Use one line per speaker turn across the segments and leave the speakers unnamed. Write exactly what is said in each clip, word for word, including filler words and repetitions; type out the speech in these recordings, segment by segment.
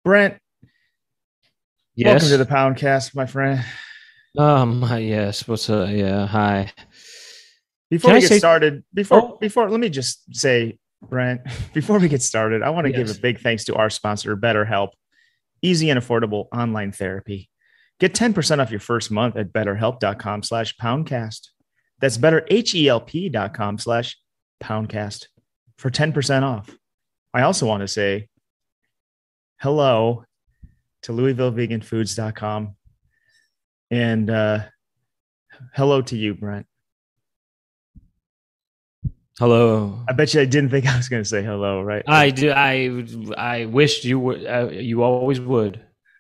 Brent, welcome
Yes.
to the Poundcast, my friend.
Um. Yes. What's up? Yeah. Hi.
Before
Can
we
I
get
say?
started, before
Oh,
before let me just say, Brent, before we get started, I want to give a
yes.
big thanks to our sponsor, BetterHelp, easy and affordable online therapy. Get ten percent off your first month at betterhelp.com slash poundcast. That's betterhelp.com slash poundcast for ten percent off. I also want to say hello to Louisville Vegan Foods dot com and uh, hello to you, Brent.
Hello.
I bet you I didn't think I was going to say hello, right?
I do. I. I wished you would. Uh, you always would.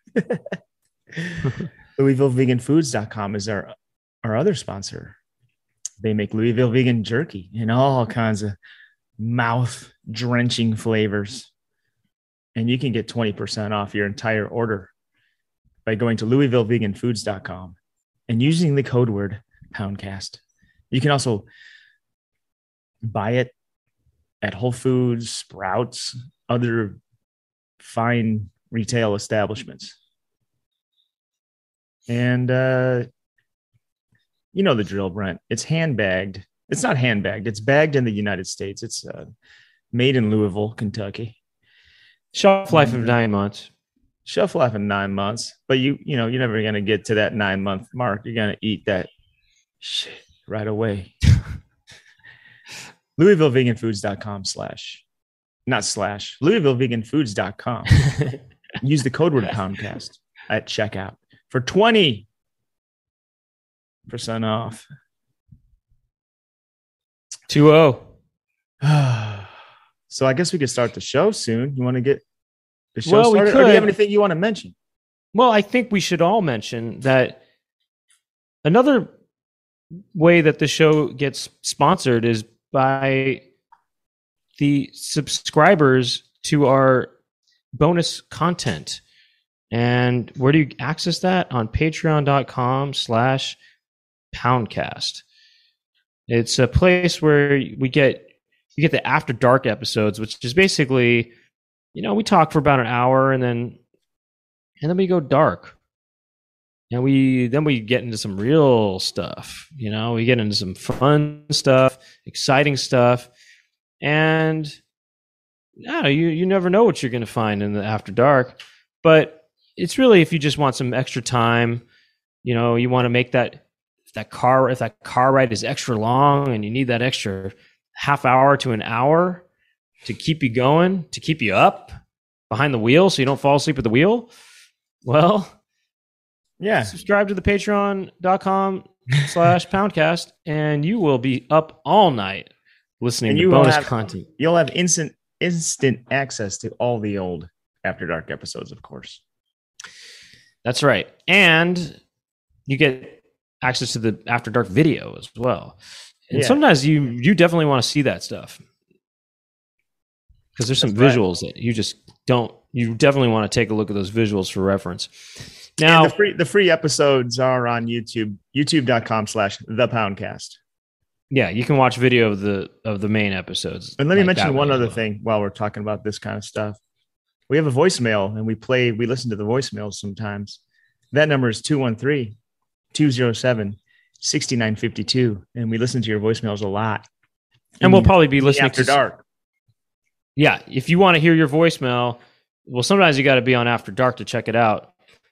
Louisville Vegan Foods dot com is our, our other sponsor. They make Louisville vegan jerky in all kinds of mouth drenching flavors. And you can get twenty percent off your entire order by going to Louisville Vegan Foods dot com and using the code word Poundcast. You can also buy it at Whole Foods, Sprouts, other fine retail establishments. And uh, you know the drill, Brent. It's handbagged. It's not handbagged. It's bagged in the United States. It's uh, made in Louisville, Kentucky.
Shelf life of nine months.
Shelf life in nine months. But you, you know, you're never gonna get to that nine month mark. You're gonna eat that shit right away. Louisville Vegan Foods dot com slash, not slash, Louisville Vegan Foods dot com. Use the code word Poundcast at checkout for twenty percent off.
Two oh.
So I guess we could start the show soon. You want to get the show
Well, we
started? Or do you
could.
have anything you want to mention?
Well, I think we should all mention that another way that the show gets sponsored is by the subscribers to our bonus content. And where do you access that? On patreon.com slash poundcast. It's a place where we get you get the after dark episodes, which is basically, you know, we talk for about an hour and then and then we go dark. And we then we get into some real stuff. You know, we get into some fun stuff, exciting stuff. And yeah, you you never know what you're gonna find in the after dark. But it's really if you just want some extra time, you know, you want to make that if that car if that car ride is extra long and you need that extra half hour to an hour to keep you going, to keep you up behind the wheel so you don't fall asleep at the wheel. Well,
Yeah.
subscribe to the patreon.com slash poundcast and you will be up all night listening
And
to
you will
bonus
have-
content.
You'll have instant instant access to all the old After Dark episodes, of course.
That's right. And you get access to the After Dark video as well. And
Yeah.
sometimes you you definitely want to see that stuff. Because there's some
That's right.
visuals that you just don't you definitely want to take a look at those visuals for reference. Now,
And the free the free episodes are on YouTube, youtube.com slash the poundcast.
yeah, you can watch video of the of the main episodes.
And let me
like
mention
that
one
way as
other
well.
thing while we're talking about this kind of stuff. We have a voicemail and we play, we listen to the voicemails sometimes. That number is two one three, two oh seven, six nine five two. And we listen to your voicemails a lot.
And we'll
In-
probably be
in the
listening
After
to
Dark.
Yeah, if you want to hear your voicemail, well, sometimes you got to be on After Dark to check it out.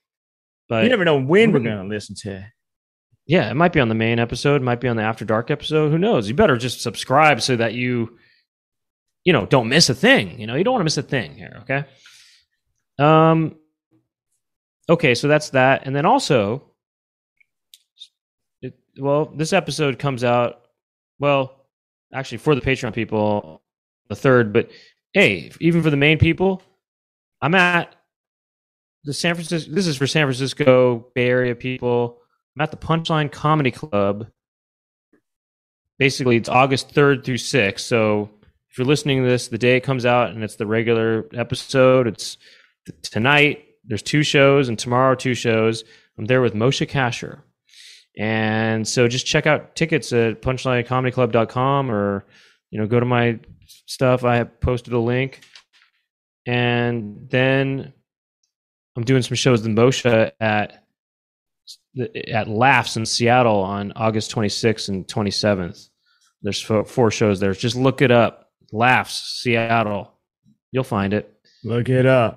But
You never know when we're going to listen to it.
yeah, it might be on the main episode, it might be on the After Dark episode. Who knows? You better just subscribe so that you, you know, don't miss a thing. You know, you don't want to miss a thing here. Okay. Um. Okay, so that's that, and then also, it, well, this episode comes out. Well, actually, for the Patreon people, the third. But hey, even for the main people, I'm at the San Francisco. This is for San Francisco Bay Area people. I'm at the Punchline Comedy Club. Basically, it's August third through sixth. So if you're listening to this, the day it comes out and it's the regular episode, it's tonight. There's two shows, and tomorrow two shows. I'm there with Moshe Kasher. And so just check out tickets at punchline comedy club dot com or, you know, go to my stuff. I have posted a link. And then I'm doing some shows with Moshe at at Laughs in Seattle on August twenty-sixth and twenty-seventh. There's four, four shows there. Just look it up. Laughs, Seattle. You'll find it.
Look it up.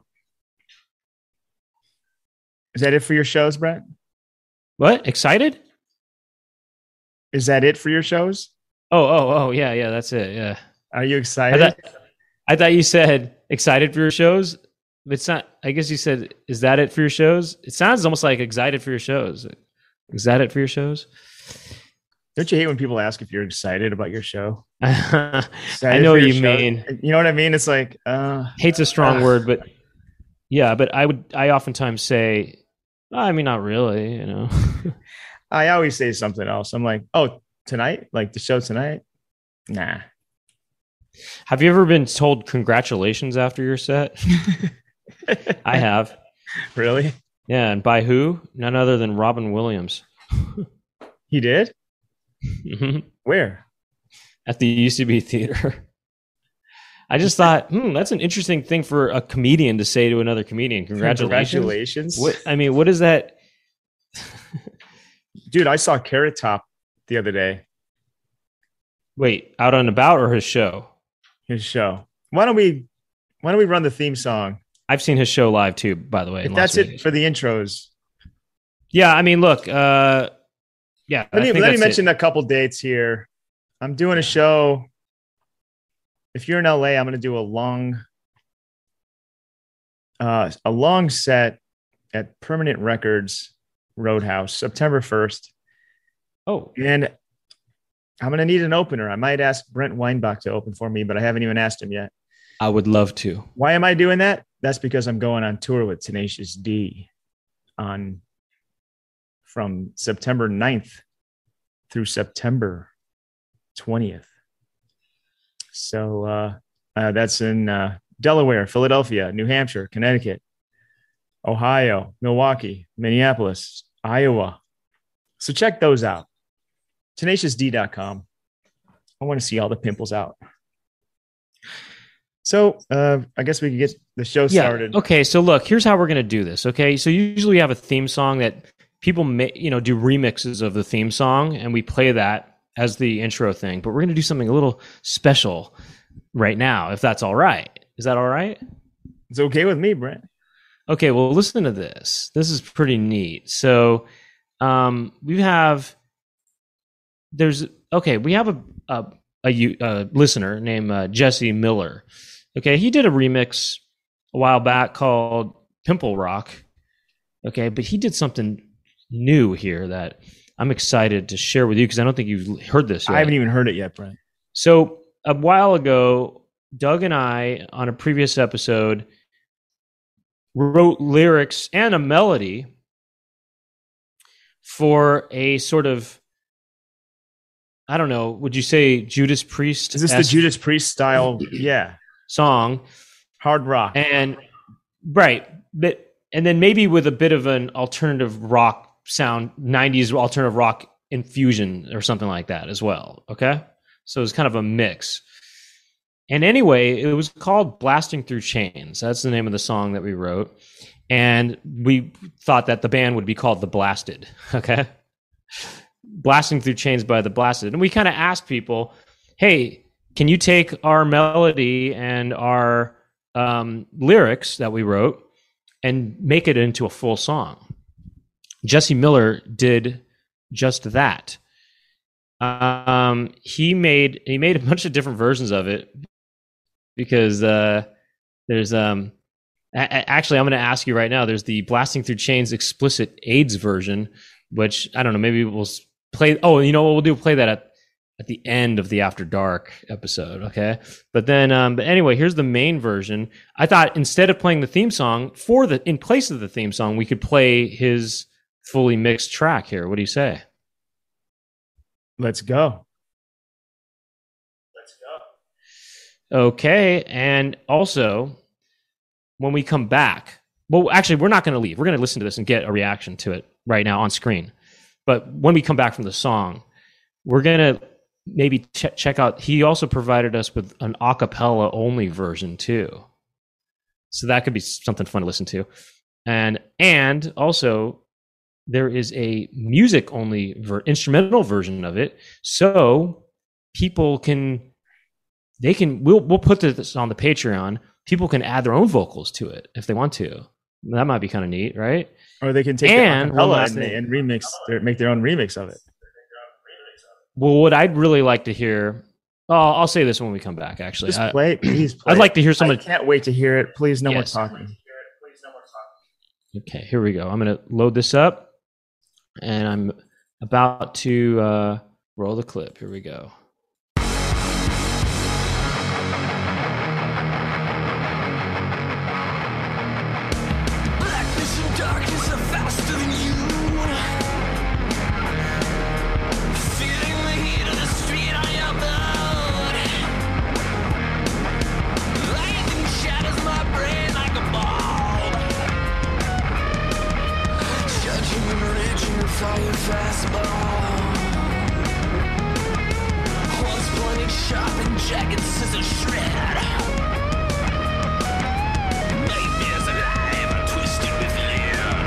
Is that it for your shows, Brett?
What? Excited?
Is that it for your shows?
Oh, oh, oh, yeah, yeah, that's it. Yeah.
Are you excited?
I thought, I thought you said excited for your shows. It's not, I guess you said, is that it for your shows? It sounds almost like excited for your shows. Is that it for your shows?
Don't you hate when people ask if you're excited about your show?
I know what you show? mean.
You know what I mean? It's like, uh,
hate's a strong uh, word, but yeah, but I would, I oftentimes say, I mean, not really, you know.
I always say something else. I'm like, oh, tonight? Like the show tonight? Nah.
Have you ever been told congratulations after your set? I have.
Really?
Yeah, and by who? None other than Robin Williams.
He did?
Mm-hmm.
Where?
At the U C B Theater. I just thought, hmm, that's an interesting thing for a comedian to say to another comedian. Congratulations.
Congratulations.
What, I mean, what is that?
Dude, I saw Carrot Top the other day.
Wait, Out and About or his show?
His show. Why don't we why don't we run the theme song?
I've seen his show live too, by the way.
If that's it for the intros.
Yeah, I mean, look, uh, yeah.
Let me, let me mention it. a couple dates here. I'm doing a show. If you're in L A, I'm going to do a long, uh, a long set at Permanent Records Roadhouse, September first.
Oh,
and I'm going to need an opener. I might ask Brent Weinbach to open for me, but I haven't even asked him yet.
I would love to.
Why am I doing that? That's because I'm going on tour with Tenacious D on from September ninth through September twentieth. So uh, uh, that's in uh, Delaware, Philadelphia, New Hampshire, Connecticut, Ohio, Milwaukee, Minneapolis, Iowa. So check those out. tenacious d dot com. I want to see all the pimples out. So uh, I guess we could get the show
yeah.
started.
Okay, so look, here's how we're going to do this. Okay, so usually we have a theme song that people may, you know, do remixes of the theme song, and we play that as the intro thing. But we're going to do something a little special right now, if that's all right. Is that all right?
It's okay with me, Brent.
Okay, well, listen to this. This is pretty neat. So um, we have, there's, okay, we have a a, a, a listener named uh, Jesse Miller. Okay, he did a remix a while back called Pimple Rock. Okay, but he did something new here that I'm excited to share with you because I don't think you've heard this yet.
I haven't even heard it yet, Brent.
So a while ago, Doug and I, on a previous episode, wrote lyrics and a melody for a sort of, I don't know, would you say Judas Priest?
Is this the Judas Priest style? Yeah.
Song.
Hard rock.
And, right. But, and then maybe with a bit of an alternative rock sound, nineties alternative rock infusion or something like that as well. Okay. So it's kind of a mix. And anyway, it was called Blasting Through Chains. That's the name of the song that we wrote. And we thought that the band would be called The Blasted. Okay. Blasting Through Chains by The Blasted. And we kind of asked people, hey, can you take our melody and our um, lyrics that we wrote and make it into a full song? Jesse Miller did just that. Um, he made he made a bunch of different versions of it because uh, there's um a- actually I'm going to ask you right now. There's the Blasting Through Chains explicit AIDS version, which I don't know. Maybe we'll play. Oh, you know what we'll do? Play that at at the end of the After Dark episode. Okay, but then um, but anyway, here's the main version. I thought instead of playing the theme song for the in place of the theme song, we could play his fully mixed track here. What do you say?
Let's go.
Let's go. Okay. And also, when we come back, well, actually, we're not going to leave. We're going to listen to this and get a reaction to it right now on screen. But when we come back from the song, we're going to maybe ch- check out. He also provided us with an a cappella only version, too. So that could be something fun to listen to. and and also there is a music only ver- instrumental version of it, so people can they can we'll we'll put this on the Patreon. People can add their own vocals to it if they want to. That might be kind of neat, right?
Or they can take
and
the acapella and, and remix, their, make their own remix of it.
Well, what I'd really like to hear, oh, I'll say this when we come back. Actually,
just play it, please. Play
I'd like to hear someone.
I can't wait to hear it. Please, no
yes.
more talking.
Okay, here we go. I'm going to load this up, and I'm about to uh, roll the clip. Here we go.
Fire fastball. Horns pointing sharp and jagged scissors shred. Nightmares alive are twisted with lead.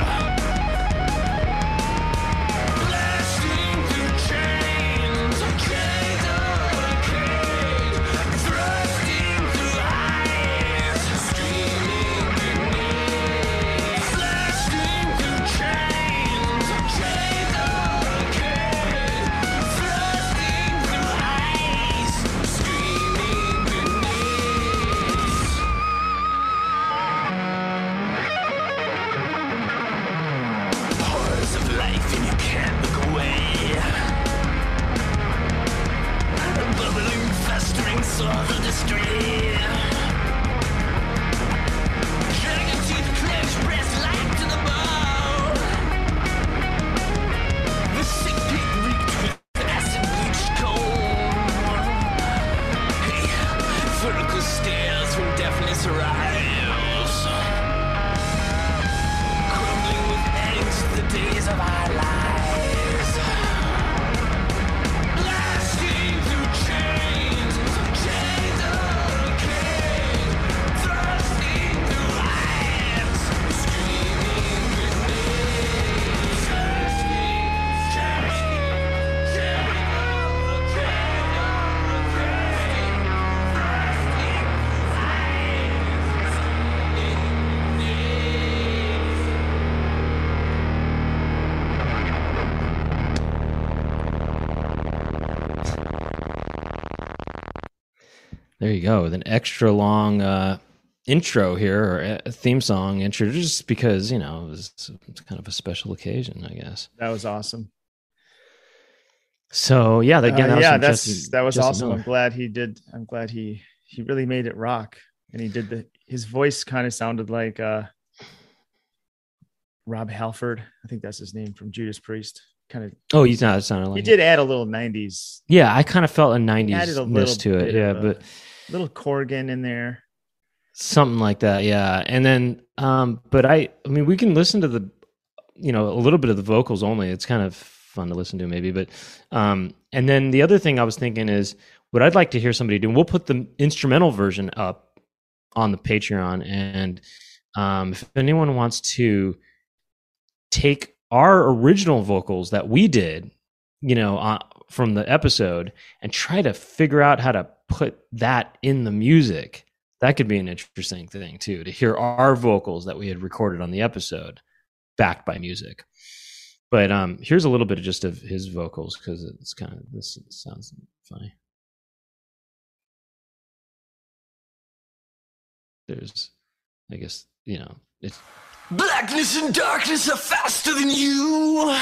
Blasting through chains, chains of a cage. Thrusting through eyes, screaming beneath. Blasting through chains, chains of a cage. Thrusting through eyes, screaming beneath. Horrors of life and you can't look away. Bubbling, festering sores of disdain. Dragon teeth clenched, breast locked to the bone. The sick pig reeked with acid bleached comb. Hey, vertical stairs when deafness arrives. Crumbling with angst the days of our lives. Blasting through chains, chains of a cage. Thrusting through eyes, screaming beneath. Thrusting, thrusting, chains of a cage. Thrusting, thrusting
There you go, with an extra long uh, intro here, or a theme song intro, just because, you know, it was, it's kind of a special occasion, I guess.
That was awesome.
So yeah, again, that
Uh,
was
yeah,
from
that's
Jesse-
that was
Jesse
awesome.
Miller.
I'm glad he did. I'm glad he he really made it rock, and he did the. His voice kind of sounded like uh, Rob Halford. I think that's his name from Judas Priest. Kind of.
Oh, you know, it sounded like
He did add a little nineties,
Yeah, I kind of felt a
added
nineties
a
ness
little
to it.
bit
Yeah,
of a-
but
little Corgan in there.
something like that. Yeah, and then, um, but I, I mean, we can listen to the, you know, a little bit of the vocals only. It's kind of fun to listen to, maybe. But, um, and then the other thing I was thinking is, what I'd like to hear somebody do. And we'll put the instrumental version up on the Patreon, and um, if anyone wants to take our original vocals that we did, you know, uh, from the episode, and try to figure out how to put that in the music, that could be an interesting thing too, to hear our vocals that we had recorded on the episode backed by music. But um, here's a little bit of just of his vocals, because it's kind of, this sounds funny. There's, I guess, you know, it's
Blackness and darkness are faster than you.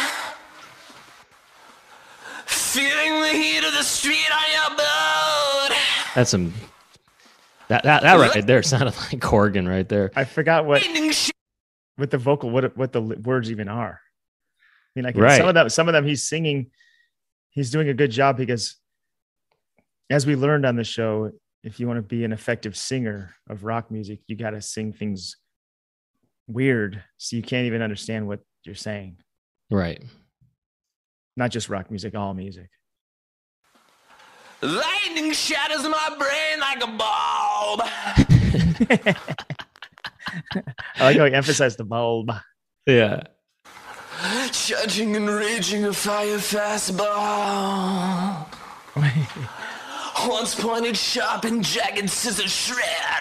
Feeling the heat of the street on your blood.
that's some that that that right there sounded like Corgan right there.
I forgot what
Lightning sh-
with the vocal what what the li- words even are. I mean, like
Right.
some of them, some of them he's singing. He's doing a good job, because, as we learned on the show, if you want to be an effective singer of rock music, you got to sing things weird, so you can't even understand what you're saying.
Right.
Not just rock music, all music.
Lightning shatters my brain like a bulb.
I like how he emphasized the bulb.
Yeah.
Judging and raging a fire fastball. Once pointed sharp and jagged scissor shred.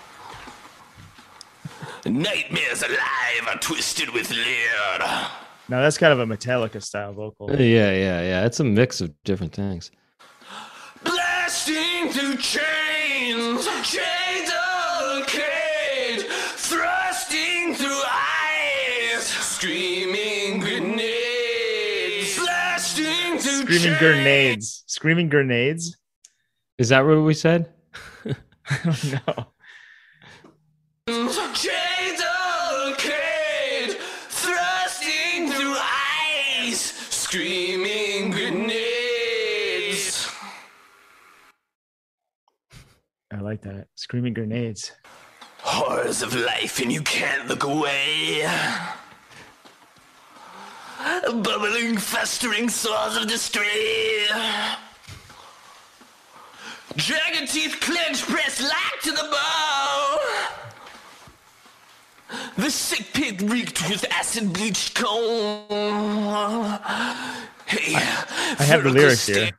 Nightmares alive are twisted with lead.
Now that's kind of a Metallica style vocal.
Yeah, yeah, yeah. It's a mix of different things.
Blasting through chains, chains of a cage, thrusting through eyes, screaming grenades, blasting through
Screaming
chains.
grenades. Screaming grenades?
Is that what we said?
I don't know.
Chains of a cage, thrusting through eyes, screaming grenades.
I like that. Screaming grenades.
Horrors of life and you can't look away. Bubbling, festering sores of disarray. Dragon teeth clenched, pressed locked to the bone. The sick pit reeked with acid bleached cone. Hey,
I have the lyrics here.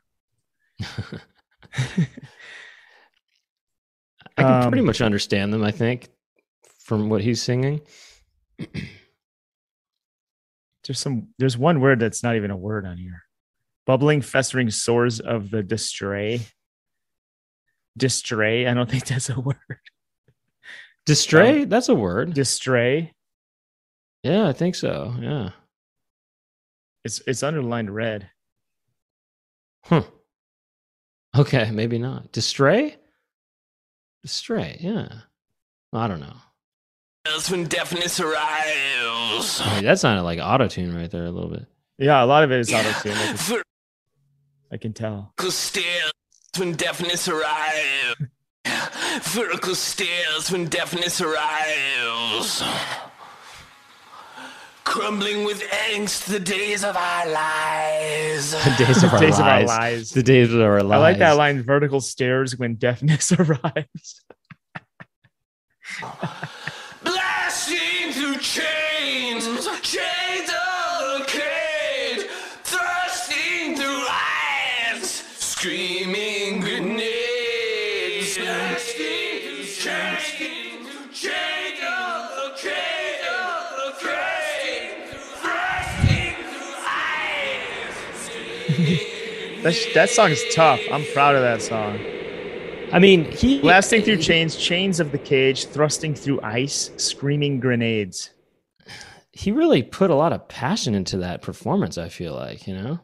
I can
Um,
pretty much understand them, I think, from what he's singing.
There's some. There's one word that's not even a word on here. Bubbling, festering sores of the distray. Distray. I don't think that's a word.
Distray?
Um,
That's a word.
Distray.
Yeah, I think so. Yeah.
It's it's underlined red.
Huh. Okay, maybe not. Distray? Distray, yeah. I don't know.
That's when deafness arrives.
I mean, that sounded like auto-tune right there a little bit.
Yeah, a lot of it is auto tune. I, can-
Vertical
I can tell.
stairs when deafness arrives. Vertical stairs when deafness arrives. Crumbling with angst, the days of our lives.
The days of our
Days of our
lives.
lives.
The days of our lives.
I like that line. Vertical stairs when deafness arrives.
Blasting through chains, chains of a cage, thrusting through eyes, screaming grenades. Blasting through chains, chains of a cage, thrusting through eyes.
That, that song is tough. I'm proud of that song.
I mean, he
Blasting through chains, chains of the cage, thrusting through ice, screaming grenades.
he really put a lot of passion into that performance, I feel like, you know?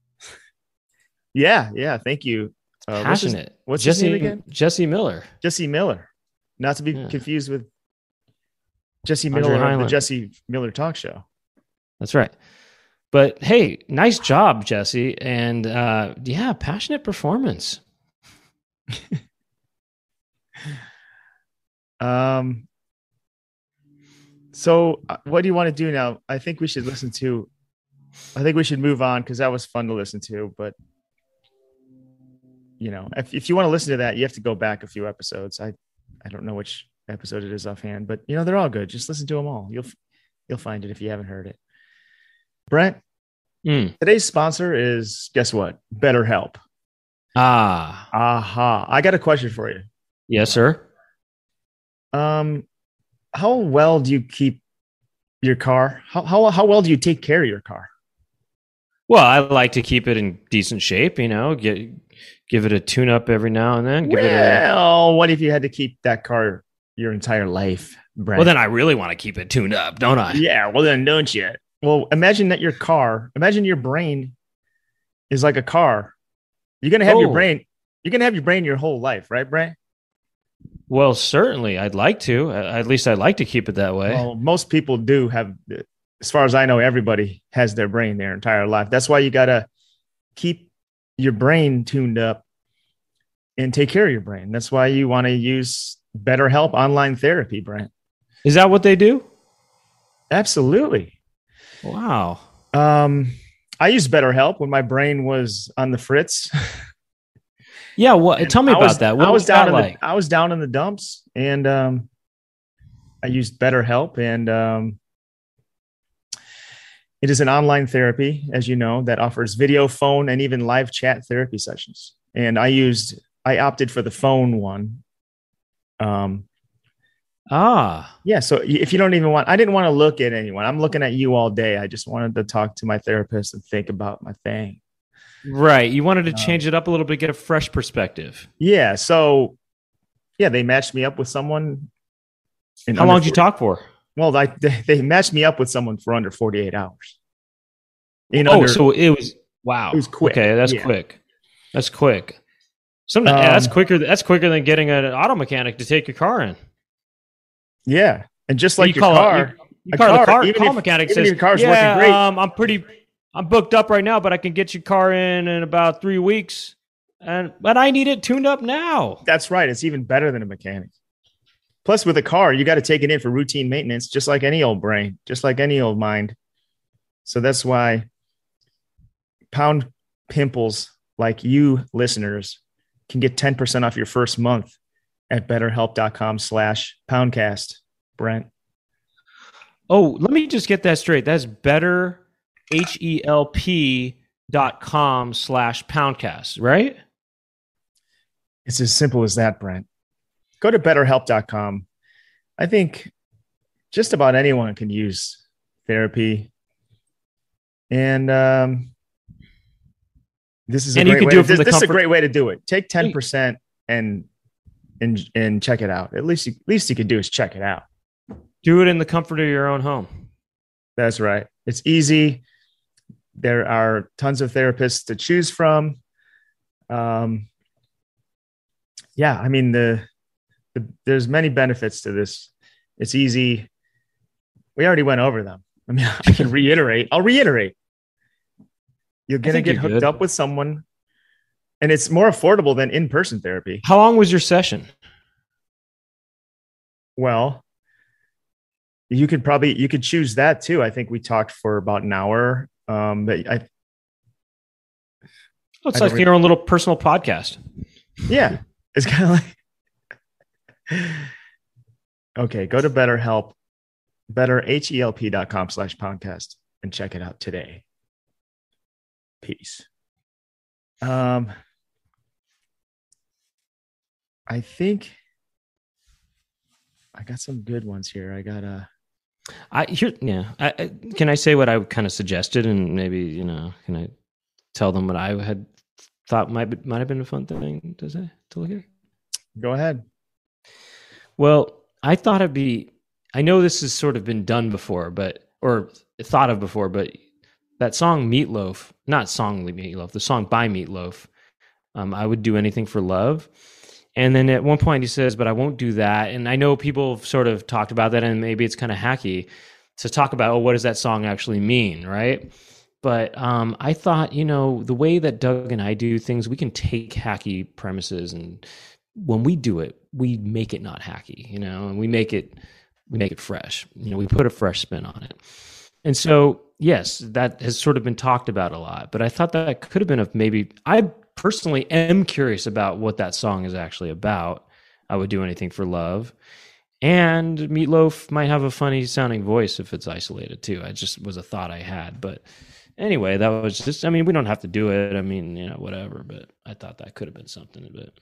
Yeah, yeah. Thank you. Uh, what's his-
Passionate.
What's his,
Jesse
name again?
Jesse Miller.
Jesse Miller. Not to be
Yeah.
confused with Jesse
Andre
Miller of the
Highland.
Jesse Miller Talk Show.
That's right. But hey, nice job, Jesse. And uh, yeah, passionate performance.
Um. So, uh, what do you want to do now? I think we should listen to. I think we should move on because that was fun to listen to. But you know, if if you want to listen to that, you have to go back a few episodes. I I don't know which episode it is offhand, but you know they're all good. Just listen to them all. You'll you'll find it if you haven't heard it. Brent,
Mm.
today's sponsor is, guess what? BetterHelp.
Ah,
Aha! I got a question for you.
yes, sir.
Um, how well do you keep your car? How how how well do you take care of your car?
Well, I like to keep it in decent shape, you know, get give it a tune up every now and then. Give it a,
Well, what if you had to keep that car your entire life, Brent?
well, then I really want to keep it tuned up, don't I?
yeah. Well, then don't you? Well, imagine that your car. Imagine your brain is like a car. You're gonna have your
Oh.
brain. You're gonna have your brain your whole life, right, Brent?
Well, certainly, I'd like to. Uh, At least I'd like to keep it that way.
Well, most people do have. As far as I know, everybody has their brain their entire life. That's why you gotta keep your brain tuned up and take care of your brain. That's why you want to use BetterHelp online therapy, Brent.
Is that what they do?
Absolutely.
Wow.
Um, I used BetterHelp when my brain was on the fritz.
Yeah. Well, tell me
I
about
was,
that. What
I was
was
down
that
in
like?
the I was down in the dumps, and um, I used BetterHelp, and um, it is an online therapy, as you know, that offers video, phone, and even live chat therapy sessions. And I used, I opted for the phone one. Um,
Ah,
yeah. So if you don't even want, I didn't want to look at anyone. I'm looking at you all day. I just wanted to talk to my therapist and think about my thing.
right. You wanted to
Um,
change it up a little bit, get a fresh perspective.
Yeah. So yeah, they matched me up with someone. in
How
under
long did you
forty
talk for?
Well, I, they, they matched me up with someone for under forty-eight hours. In
Oh,
under,
so it was wow.
It was quick.
Okay, that's
Yeah.
quick. That's quick. Some
Um,
that's quicker. That's quicker than getting an auto mechanic to take your car in.
yeah. And just like
you
your
call
car,
a, you, you
a
call the
car,
car,
even
car
if-
mechanic
even if
says,
your car's
yeah,
working great."
um, I'm pretty, I'm booked up right now, but I can get your car in in about three weeks, and but I need it tuned up now.
That's right. It's even better than a mechanic. Plus, with a car, you got to take it in for routine maintenance, just like any old brain, just like any old mind. So that's why pound pimples like you listeners can get ten percent off your first month at betterhelp.com slash poundcast. Brent.
Oh, let me just get that straight. That's better H E L P dot com slash poundcast, right?
It's as simple as that, Brent. Go to betterhelp dot com. I think just about anyone can use therapy. And um, this is a
And you
great
can
way
do
to,
it from
this,
the
this is a
comfort-
great way to do it. Take ten percent and and and check it out. At least you, least you could do is check it out.
Do it in the comfort of your own home.
That's right. It's easy. There are tons of therapists to choose from. Um, yeah, I mean the, the there's many benefits to this. It's easy. We already went over them. I mean, I can reiterate. I'll reiterate. You're gonna
think
get
you're
hooked
good.
up with someone, and it's more affordable than in-person therapy.
How long was your session?
Well, you could probably you could choose that too. I think we talked for about an hour. Um, but I
Oh, it's
I
like
don't
your own little personal podcast.
yeah, it's kind of like okay. Go to BetterHelp, betterhelp.com slash podcast and check it out today. Peace. Um, I think I got some good ones here. I got a.
I here, yeah. I, I, can I say what I kind of suggested, and maybe you know, can I tell them what I had thought might be, might have been a fun thing to say to look at?
Go ahead.
Well, I thought it'd be. I know this has sort of been done before, but or thought of before, but that song Meatloaf, not song Meatloaf, the song by Meatloaf. Um, I would do anything for love. And then at one point he says, but I won't do that. And I know people have sort of talked about that, and maybe it's kind of hacky to talk about, oh, what does that song actually mean, right? But um, I thought, you know, the way that Doug and I do things, we can take hacky premises, and when we do it, we make it not hacky, you know, and we make it we make it fresh. You know, we put a fresh spin on it. And so, yes, that has sort of been talked about a lot, but I thought that could have been a maybe, I personally am curious about what that song is actually about. I would do anything for love. And Meatloaf might have a funny sounding voice if it's isolated too. I just was a thought I had. But anyway, that was just, I mean, we don't have to do it. I mean, you know, whatever, but I thought that could have been something a bit.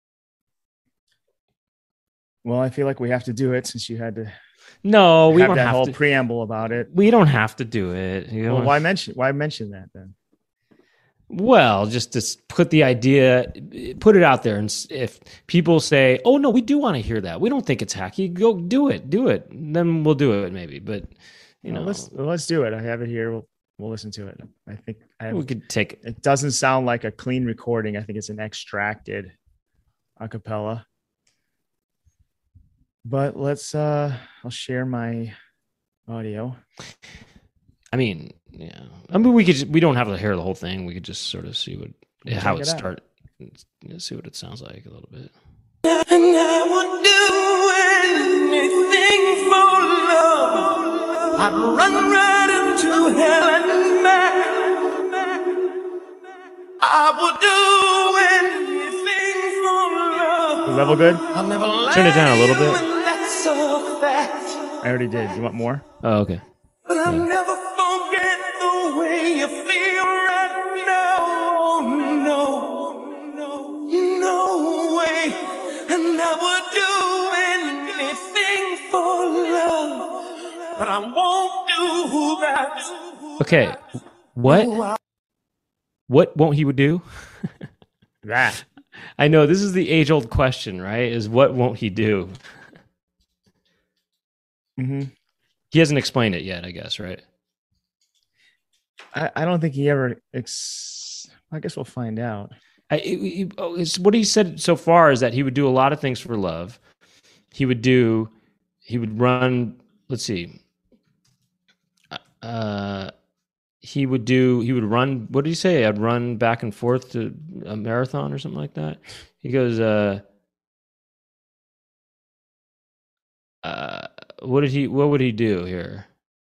Well, I feel like we have to do it since you had to
No, we
have
don't
that
have
whole
to.
preamble about it.
We don't have to do it. You know?
Well, why mention why mention that then?
Well, just to s- put the idea, put it out there, and s- if people say, "Oh no, we do want to hear that. We don't think it's hacky," go do it, do it. Then we'll do it maybe. But you
Well,
know,
let's well, let's do it. I have it here. We'll we'll listen to it. I think I have,
we could take it.
it doesn't sound like a clean recording. I think it's an extracted a cappella. But let's uh I'll share my audio.
I mean, yeah. I mean, we could. Just, we don't have to hear the whole thing. We could just sort of see what
We'll
how
check
it
it out.
started. See what it sounds like a little bit.
And I would do anything for love. I'd run right into hell and back. I would do anything for love.
The level good?
I'll never
Turn it down a little
lie,
bit.
and that's a fact.
I already did. You want more?
Oh, okay.
But I'll never forget the way you feel right now. No, no, no way. And I would do anything for love, but I won't do that.
Okay. What? What won't he would do?
That.
I know this is the age-old question, right? Is what won't he do?
Mm-hmm.
He hasn't explained it yet, I guess, right?
I, I don't think he ever. Ex- I guess we'll find out.
I, it, it, oh, it's, what he said so far is that he would do a lot of things for love. He would do. He would run. Let's see. Uh, he would do. He would run. What did he say? I'd run back and forth to a marathon or something like that. He goes. Uh, uh, what did he? What would he do here?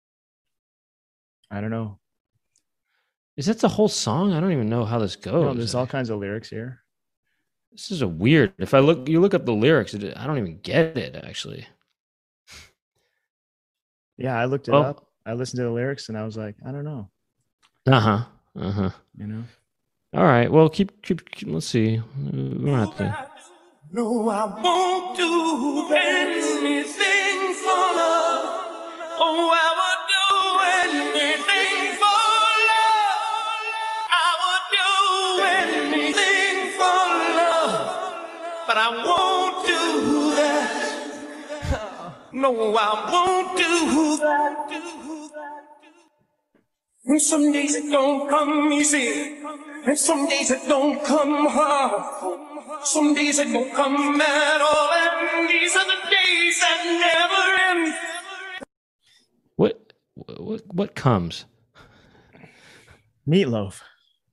I don't know.
Is that the whole song? I don't even know how this goes.
No, there's all kinds of lyrics here.
This is a weird. If I look, you look up the lyrics. It, I don't even get it actually.
Yeah, I looked it
Oh.
up. I listened to the lyrics and I was like, I don't know.
Uh huh. Uh huh.
You know.
All right. Well, keep, keep, keep let's see. Uh, We don't have to.
No, I won't do anything for love. Oh, I would do anything for love. I would do anything for love, but I won't do that. No, I won't do that. And some days it don't come easy, and some days it don't come hard. Some days it don't come at all, and these are the days that never end.
What, what, what comes?
Meatloaf.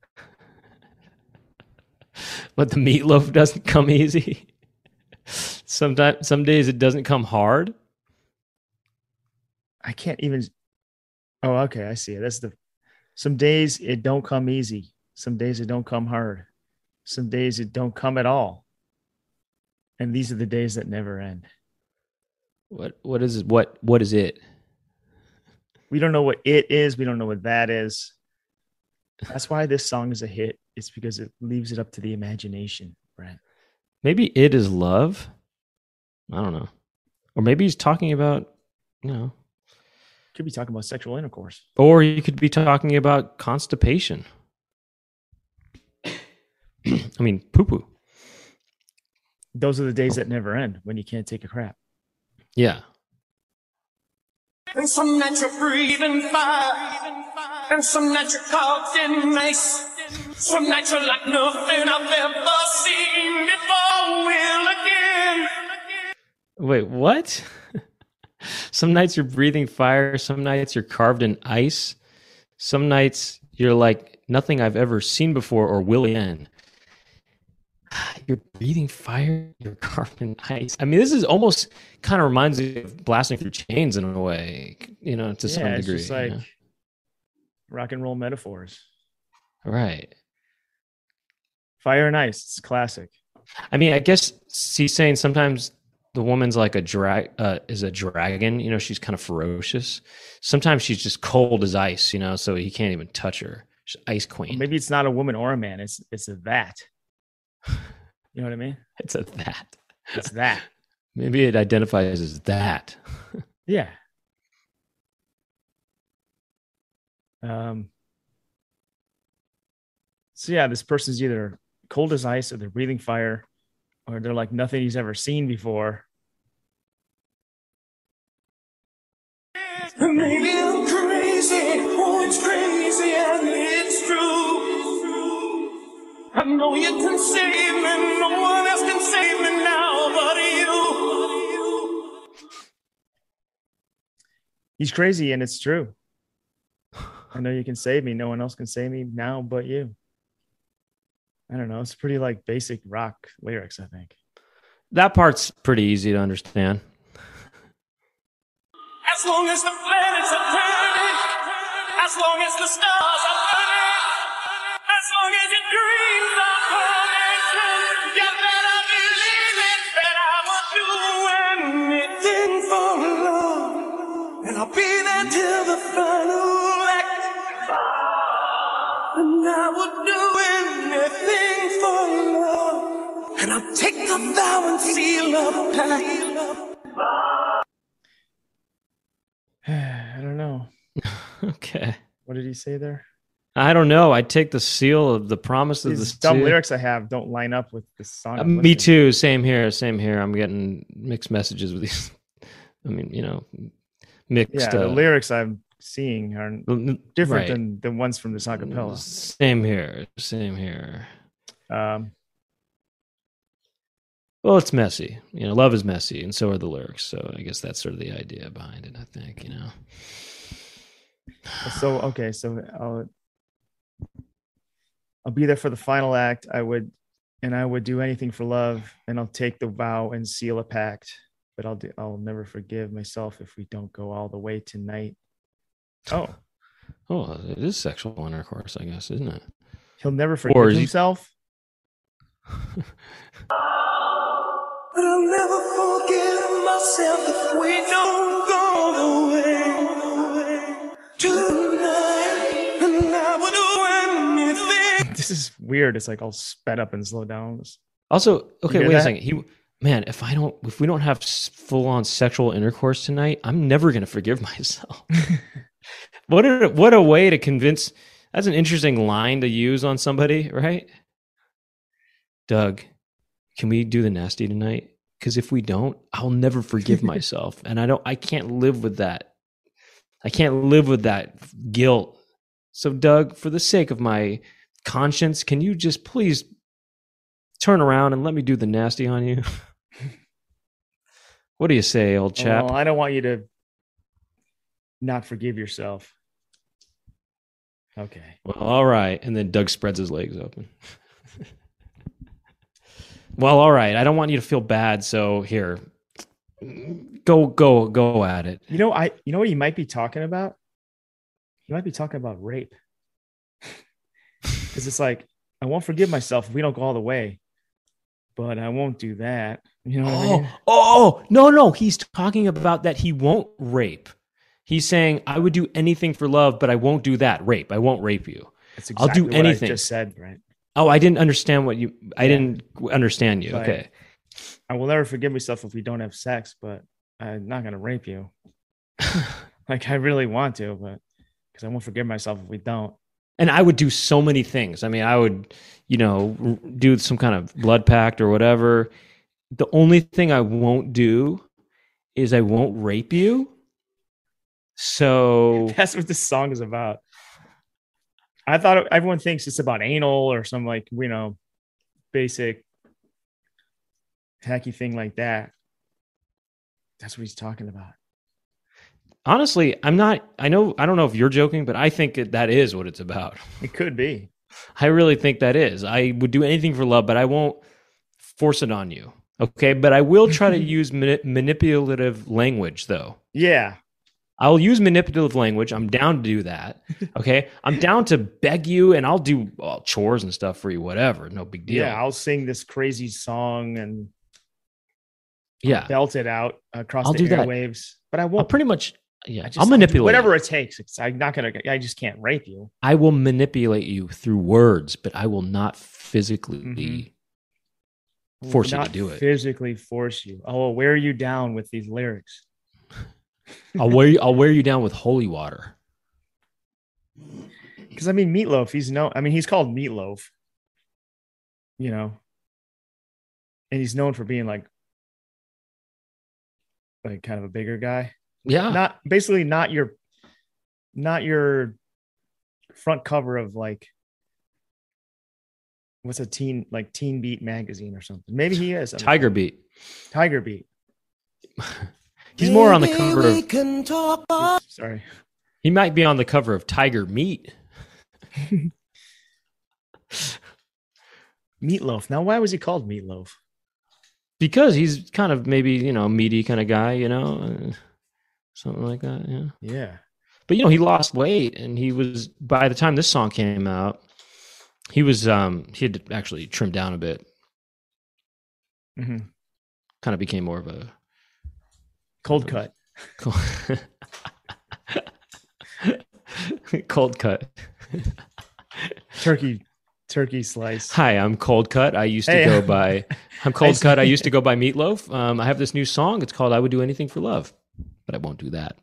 But the meatloaf doesn't come easy. Sometimes, some days it doesn't come hard.
I can't even. Oh, okay. I see it. That's the. Some days it don't come easy. Some days it don't come hard. Some days it don't come at all. And these are the days that never end.
What, what is it? What, what is it?
We don't know what it is. We don't know what that is. That's why this song is a hit. It's because it leaves it up to the imagination, right?
Maybe it is love. I don't know. Or maybe he's talking about, you know,
Could be talking about sexual intercourse.
or you could be talking about constipation. I mean, poo poo.
Those are the days that never end when you can't take a crap.
Yeah.
And some nights you're breathing fire, and some nights you're caught in ice. Some nights you're like nothing I've ever seen before. Will again.
Wait, what? Some nights you're breathing fire. Some nights you're carved in ice. Some nights you're like nothing I've ever seen before or will again. You're breathing fire. You're carved in ice. I mean, this is almost kind of reminds me of Blasting Through Chains in a way, you know, to some
Yeah, it's
degree.
just like
you know?
rock and roll metaphors.
Right.
Fire and ice. It's classic.
I mean, I guess he's saying sometimes the woman's like a drag uh, is a dragon. You know, she's kind of ferocious. Sometimes she's just cold as ice. You know, so he can't even touch her. She's ice queen.
Maybe it's not a woman or a man. It's it's a that. You know what I mean?
It's a that.
It's that.
Maybe it identifies as that.
Yeah. Um. So yeah, this person's either cold as ice, or they're breathing fire, or they're like nothing he's ever seen before.
Maybe I'm crazy. Oh, it's crazy and it's true. I know you can save me. No one else can save me now but you.
He's crazy, and it's true. I know you can save me. No one else can save me now but you. I don't know. It's pretty like basic rock lyrics, I think.
That part's pretty easy to understand.
As long as the planets are turning, as long as the stars are burning, as long as your dreams are burning, you better believe it that I will do anything for love. thou and seal a pact.
I don't know.
Okay.
What did he say there?
I don't know. I take the seal of the promise of
These
the
dumb
seal.
lyrics I have don't line up with the song.
Uh,
I'm
me
listening
too. Same here. Same here. I'm getting mixed messages with these. I mean, you know,
to.
mixed.
Yeah, the
uh,
lyrics I'm seeing are
l-
different
right.
than the ones from this acapella.
Same here. Same here.
Um,
Well, it's messy. You know, love is messy, and so are the lyrics. So I guess that's sort of the idea behind it. I think, you know.
so okay, so I'll I'll be there for the final act. I would, and I would do anything for love, and I'll take the vow and seal a pact. But I'll do, I'll never forgive myself if we don't go all the way tonight. Oh,
Oh, it is sexual intercourse, I guess, isn't it?
he'll never
Or
forgive
is he-
himself.
But I'll never forgive myself if we don't go away tonight. And I would do anything.
This is weird. It's like all sped up and slow down.
Also, okay,
hear
wait a
that?
second. He, man, if I don't, if we don't have full on sexual intercourse tonight, I'm never gonna forgive myself. What a what a way to convince. That's an interesting line to use on somebody, right? Doug, can we do the nasty tonight? Because if we don't, I'll never forgive myself, and I don't. I can't live with that. I can't live with that guilt. So, Doug, for the sake of my conscience, can you just please turn around and let me do the nasty on you? What do you say, old chap?
Well, I don't want you to not forgive yourself. Okay.
Well, all right. And then Doug spreads his legs open. Well, all right. I don't want you to feel bad. So here, go, go, go at it.
You know, I you know what you might be talking about? You might be talking about rape. Because it's like, I won't forgive myself if we don't go all the way, but I won't do that. You know what I
Oh,
mean?
oh, no, no. He's talking about that he won't rape. He's saying, I would do anything for love, but I won't do that. Rape. I won't rape you.
That's
I'll do
what
anything.
I just said, right?
Oh, I didn't understand what you, I
Yeah.
didn't understand you.
Like,
Okay.
I will never forgive myself if we don't have sex, but I'm not going to rape you. Like, I really want to, but because I won't forgive myself if we don't.
And I would do so many things. I mean, I would, you know, r- do some kind of blood pact or whatever. The only thing I won't do is I won't rape you. So
That's what this song is about. I thought it- everyone thinks it's about anal or some, like, you know, basic hacky thing like that. That's what he's talking about.
honestly, I'm not, I know, I don't know if you're joking, but I think that, that is what it's about.
It could be.
I really think that is. I would do anything for love, but I won't force it on you. Okay. But I will try to use mani- manipulative language, though.
Yeah.
I'll use manipulative language. I'm down to do that. Okay. I'm down to beg you, and I'll do well, chores and stuff for you, whatever. No big deal.
Yeah. I'll sing this crazy song and
yeah.
belt it out across
I'll
the
do that.
airwaves, but I
I'll
won't.
pretty much, yeah.
I just,
I'll manipulate
whatever
you.
it takes. It's, I'm not gonna. I just can't rape you.
I will manipulate you through words, but I will not physically
Mhm.
force you
Not
to do it.
Physically force you. I will wear you down with these lyrics.
I'll wear you. I'll wear you down with holy water.
Because I mean, Meatloaf. He's no. I mean, he's called Meatloaf. You know, and he's known for being like, like kind of a bigger guy.
Yeah.
Not basically not your, not your front cover of like, what's a teen like Teen Beat magazine or something. Maybe he is
Tiger Beat.
Tiger Beat.
He's more on the cover
we
of.
can talk about
Sorry.
He might be on the cover of Tiger Meat.
Meatloaf. Now, why was he called Meatloaf?
Because he's kind of maybe, you know, meaty kind of guy, you know, uh, something like that. Yeah.
Yeah.
But, you know, he lost weight, and he was, by the time this song came out, he was, um, he had actually trimmed down a bit,
hmm
kind of became more of a
Cold cut.
cold cut.
Turkey. turkey slice.
Hi, I'm Cold Cut. I used to
Hey.
go by. I'm Cold
I
Cut. I
see.
used to go by Meatloaf. Um, I have this new song. It's called "I Would Do Anything for Love," but I won't do that.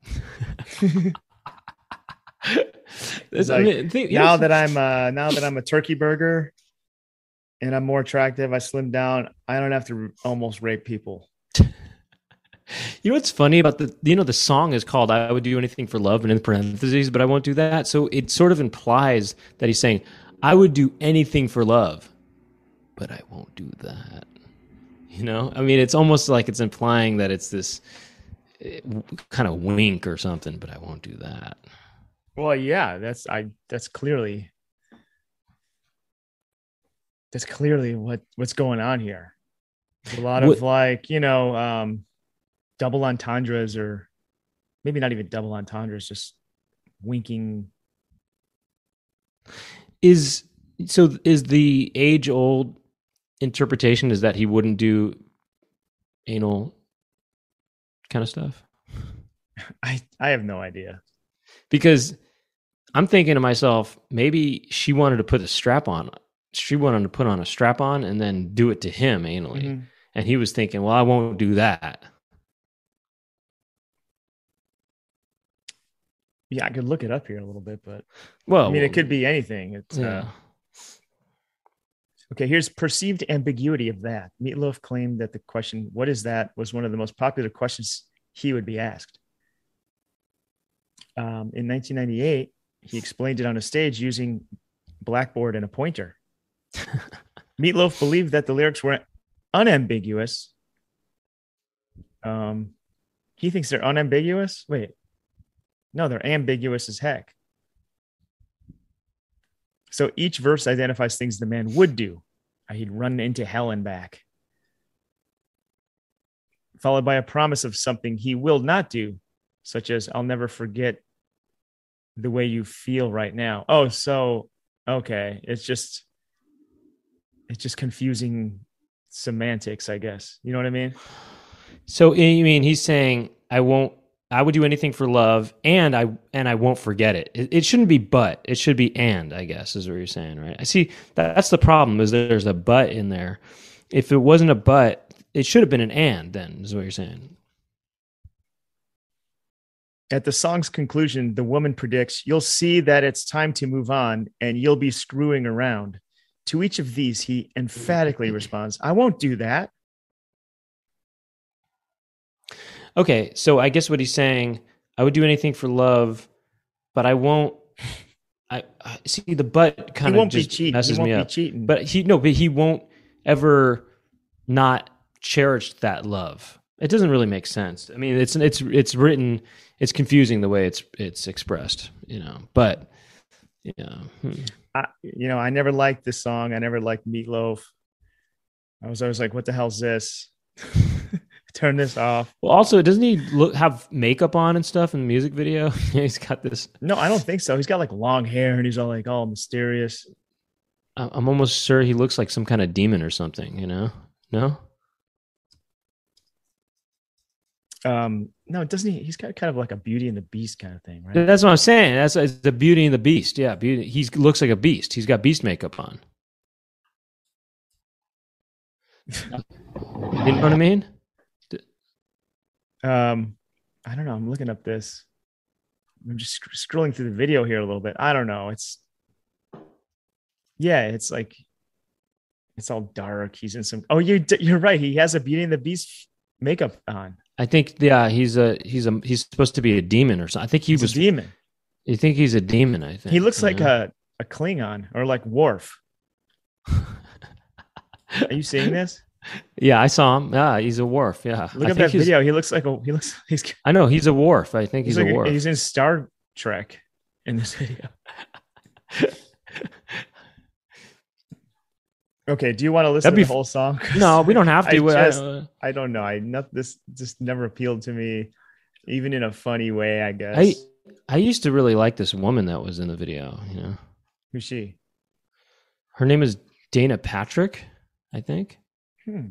It's
I
like,
mean, think- you
now
know,
that I'm uh now that I'm a turkey burger and I'm more attractive, I slimmed down. I don't have to r- almost rape people.
you know what's funny about the you know the song is called "I Would Do Anything for Love" and in parentheses, but I won't do that. So it sort of implies that he's saying, "I would do anything for love, but I won't do that." You know, I mean, it's almost like it's implying that it's this eh, w- kind of wink or something, but I won't do that.
Well, yeah, that's I that's clearly that's clearly what what's going on here. There's a lot of
What-
like, you know, um double entendres, or maybe not even double entendres, just winking.
Is so is the age old interpretation is that he wouldn't do anal kind of stuff?
I I have no idea.
Because I'm thinking to myself, maybe she wanted to put a strap on. She wanted to put on a strap on and then do it to him anally.
Mhm.
And he was thinking, well, I won't do that.
Yeah, I could look it up here a little bit, but
Well,
I mean, it could be anything. It's
yeah.
uh, okay. Here's perceived ambiguity of that. Meatloaf claimed that the question, "What is that?" was one of the most popular questions he would be asked. Um, in nineteen ninety-eight, he explained it on a stage using blackboard and a pointer. Meatloaf believed that the lyrics were unambiguous. Um, he thinks they're unambiguous. Wait, no, they're ambiguous as heck. So each verse identifies things the man would do. He'd run into hell and back, followed by a promise of something he will not do, such as, "I'll never forget the way you feel right now." Oh, so, okay. It's just, it's just confusing semantics, I guess. You know what I mean?
So you mean he's saying I won't I would do anything for love and I and I won't forget it. It, it shouldn't be but, it should be and, I guess is what you're saying, right? I see that, that's the problem is that there's a but in there. If it wasn't a but, it should have been an and then is what you're saying.
At the song's conclusion, the woman predicts, "You'll see that it's time to move on and you'll be screwing around." To each of these, he emphatically responds, "I won't do that."
Okay, so I guess what he's saying, I would do anything for love, but I won't. I, I see the but
He
kind of
won't be
just
cheating. He
messes
won't
me
be
up.
cheating.
But he no, but he won't ever not cherish that love. It doesn't really make sense. I mean, it's it's it's written. It's confusing the way it's it's expressed, you know. But yeah, hmm.
I, you know, I never liked this song. I never liked Meatloaf. I was always like, "What the hell's this?" Turn this off.
Well, also, doesn't he look have makeup on and stuff in the music video? He's got this.
No, I don't think so. He's got like long hair and he's all like all mysterious.
I- I'm almost sure he looks like some kind of demon or something. You know? No.
Um, no, doesn't he? He's got kind of like a Beauty and the Beast kind of thing, right?
That's what I'm saying. That's, that's the Beauty and the Beast. Yeah, Beauty. He looks like a beast. He's got beast makeup on. You know what I mean?
Um, I don't know. I'm looking up this. I'm just sc- scrolling through the video here a little bit. I don't know. It's yeah, it's like it's all dark. He's in some. Oh, you you're right. He has a Beauty and the Beast makeup on.
I think yeah, he's a he's a he's supposed to be a demon or something. I think he
He's
was.
a demon.
You think he's a demon? I think
He looks
you
like
know?
a a Klingon or like Worf. Are you seeing this?
Yeah, I saw him. Yeah, he's a Worf. Yeah,
Look
I
at
think
that
he's-
video. He looks like a. He looks. He's.
I know he's a Worf. I think
He's,
he's,
like
a Worf.
he's in Star Trek in this video. Okay, do you want to listen
That'd
to
be
the whole song?
No, we don't have
I
to.
just-
Uh,
I don't know. I not this just never appealed to me, even in a funny way. I guess.
I I used to really like this woman that was in the video. You know,
Who's she?
her name is Dana Patrick. I think.
Hmm.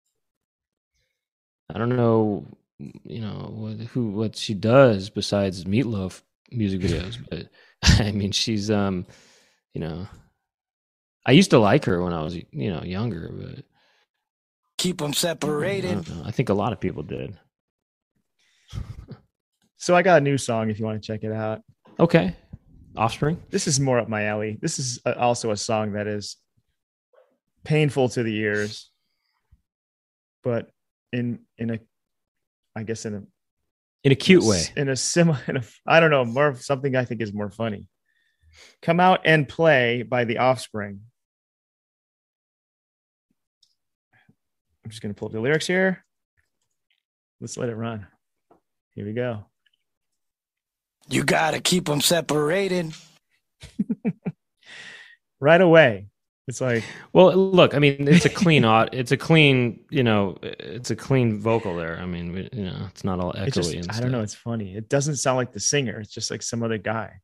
I don't know, you know, what, who what she does besides Meatloaf music videos, but I mean, she's um, you know, I used to like her when I was, you know, younger, but
Keep them
I,
separated.
don't know. I think a lot of people did.
So I got a new song if you want to check it out.
Okay. Offspring.
This is more up my alley. This is a, also a song that is painful to the ears, but in in a, I guess in a
In a cute way.
in a similar, in a, I don't know, more of something I think is more funny. Come Out and Play by The Offspring. I'm just going to pull up the lyrics here. Let's let it run. Here we go.
You gotta keep them separated.
Right away. It's like,
Well, look, I mean, it's a clean, au- it's a clean, you know, it's a clean vocal there. I mean, we- you know, it's not all
it just,
echoey and
I
stuff.
don't know. It's funny. It doesn't sound like the singer. It's just like some other guy.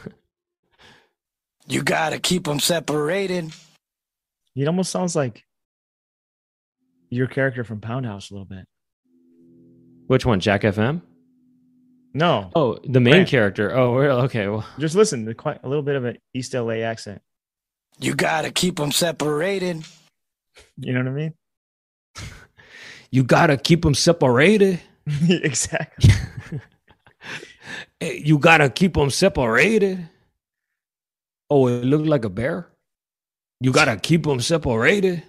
You gotta keep them separated.
It almost sounds like your character from Pound House a little bit.
Which one? Jack F M?
No,
Oh, the main
Grant.
character. Oh, well, okay. Well,
just listen to quite a little bit of an East L A accent.
You gotta keep them separated.
You know what I mean?
you gotta keep them separated.
Exactly.
Hey, you gotta keep them separated. Oh, it looked like a bear. You gotta keep them separated.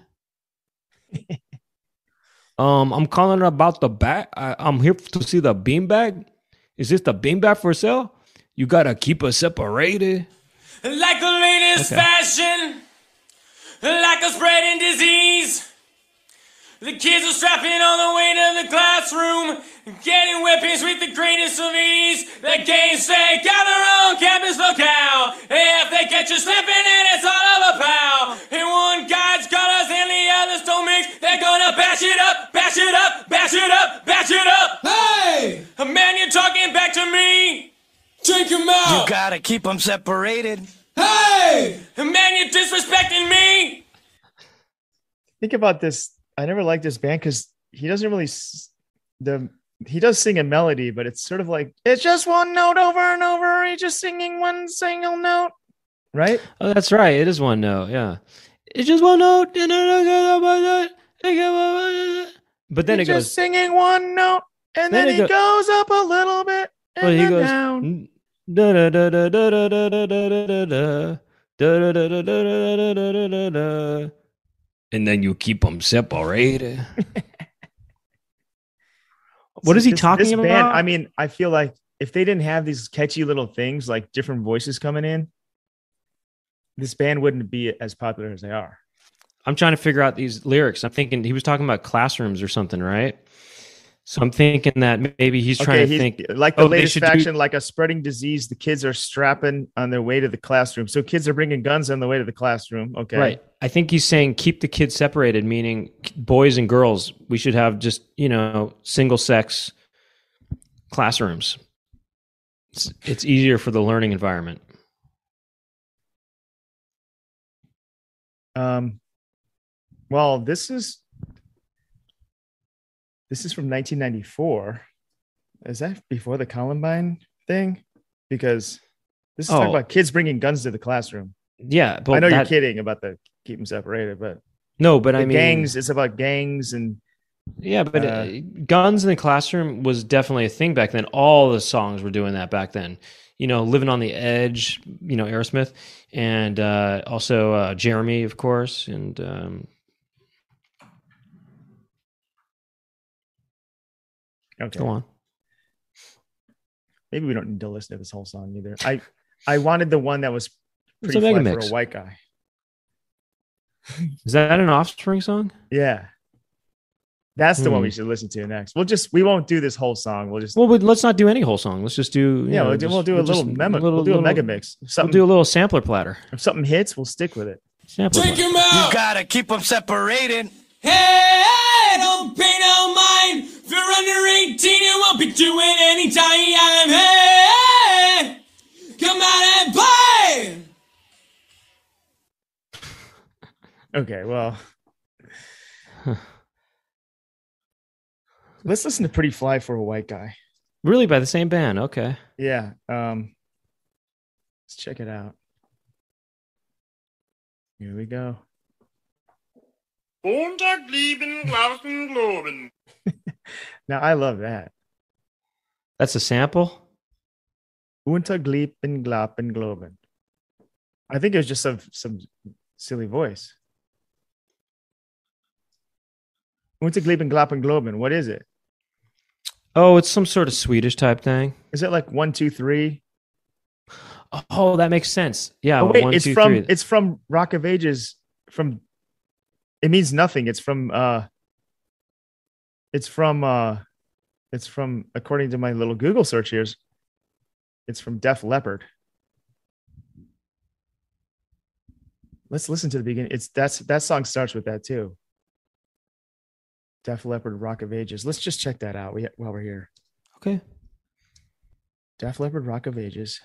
um, I'm calling about the bag. I, I'm here to see the beanbag. Is this the beanbag for sale? You gotta keep us separated.
Like the latest
Okay.
fashion, like a spreading disease. The kids are strapping on the way to the classroom, getting weapons with the greatest of ease. The gangs say, gather on campus locale. If they catch you slipping, then it's all over, pal. And one guy's got us and the others don't mix. They're gonna bash it up, bash it up, bash it up, bash it up. Hey! Man, you're talking back to me. Take him
You
out.
gotta keep them separated.
Hey! Man, you're disrespecting me.
Think about this. I never liked this band because he doesn't really s- the he does sing a melody, but it's sort of like it's just one note over and over. He's just singing one single note, right?
Oh, that's right. It is one note. Yeah, it's just one note. But then it
He's
goes.
just singing one note, and
Then
then,
it
he
go-
goes up a little bit, and
Well, he
then
goes.
down.
Da da da da da da da da da da da da da da da da da da da. And then you keep them separated. What is he
This-
talking
this
about?
band, I mean, I feel like if they didn't have these catchy little things like different voices coming in, this band wouldn't be as popular as they are.
I'm trying to figure out these lyrics. I'm thinking he was talking about classrooms or something, right? So I'm thinking that maybe he's trying to
he's-
think.
like the
oh, they
latest
should do-
faction, like a spreading disease. The kids are strapping on their way to the classroom. So kids are bringing guns on the way to the classroom. Okay,
Right. I think he's saying keep the kids separated, meaning boys and girls. We should have just, you know, single sex classrooms. It's, it's easier for the learning environment.
Um, well, this is this is from nineteen ninety-four. Is that before the Columbine thing? Because this is talking
Oh.
about kids bringing guns to the classroom.
Yeah. But
I know
that-
you're kidding about the keep them separated, but
No, but
the
I mean,
gangs. It's about gangs and
yeah, but
uh,
uh, guns in the classroom was definitely a thing back then. All the songs were doing that back then. You know, Living on the Edge, you know, Aerosmith, and uh, also uh, Jeremy, of course, and um,
okay.
go on.
Maybe we don't need to listen to this whole song either. I I wanted the one that was
It's
pretty
a mega
fly for
mix.
a white guy.
Is that an Offspring song?
Yeah. That's the one
Hmm.
we should listen to next. We'll just we won't do this whole song. We'll just
Well, we, let's not do any whole song. Let's just do. you
yeah,
know,
we'll, do,
just-
we'll do a
just-
little memo.
little-
we'll do a
little-
mega mix. If
We'll
something
do a little sampler platter.
if something hits, we'll stick with it.
Sampler
Take
platter.
him
You
out.
gotta keep them separated.
Hey, don't pay no mind. If you're under eighteen, you won't be doing any time. Hey, come out and play.
Okay, well. Let's listen to Pretty Fly for a White Guy.
Really, by the same band? Okay.
Yeah. Um let's check it out. Here we go.
Montag lieben, glauben, globen.
Now I love that.
That's a sample.
Unterglieben, glappen, globen. I think it was just some some silly voice. Unterglieben, glappen, globen. What is it?
Oh, it's some sort of Swedish type thing.
Is it like one, two, three?
Oh, that makes sense. Yeah.
Oh, wait,
one,
it's
two,
from
three.
it's from Rock of Ages. From it means nothing. It's from uh it's from uh it's from according to my little Google search here. It's from Def Leppard. Let's listen to the beginning. It's that's that song starts with that too. Def Leppard, Rock of Ages. Let's just check that out we, while we're here.
Okay.
Def Leppard, Rock of Ages.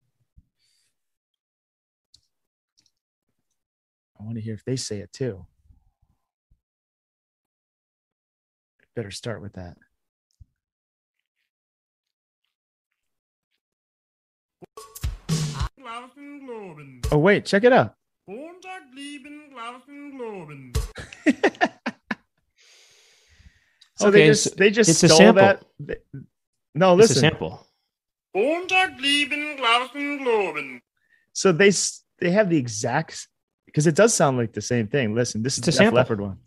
I want to hear if they say it too. Better start with that.
Glauben, globen.
Oh, wait, check it out.
Montag lieben, glauben, globen.
So
Okay,
they just
so
they just
it's a
stole
sample.
that. They- no,
It's a
listen.
sample.
Montag lieben, glauben, globen.
So they s- they have the exact because it does sound like the same thing. Listen, this
It's a
is the Def
sample.
Leppard one.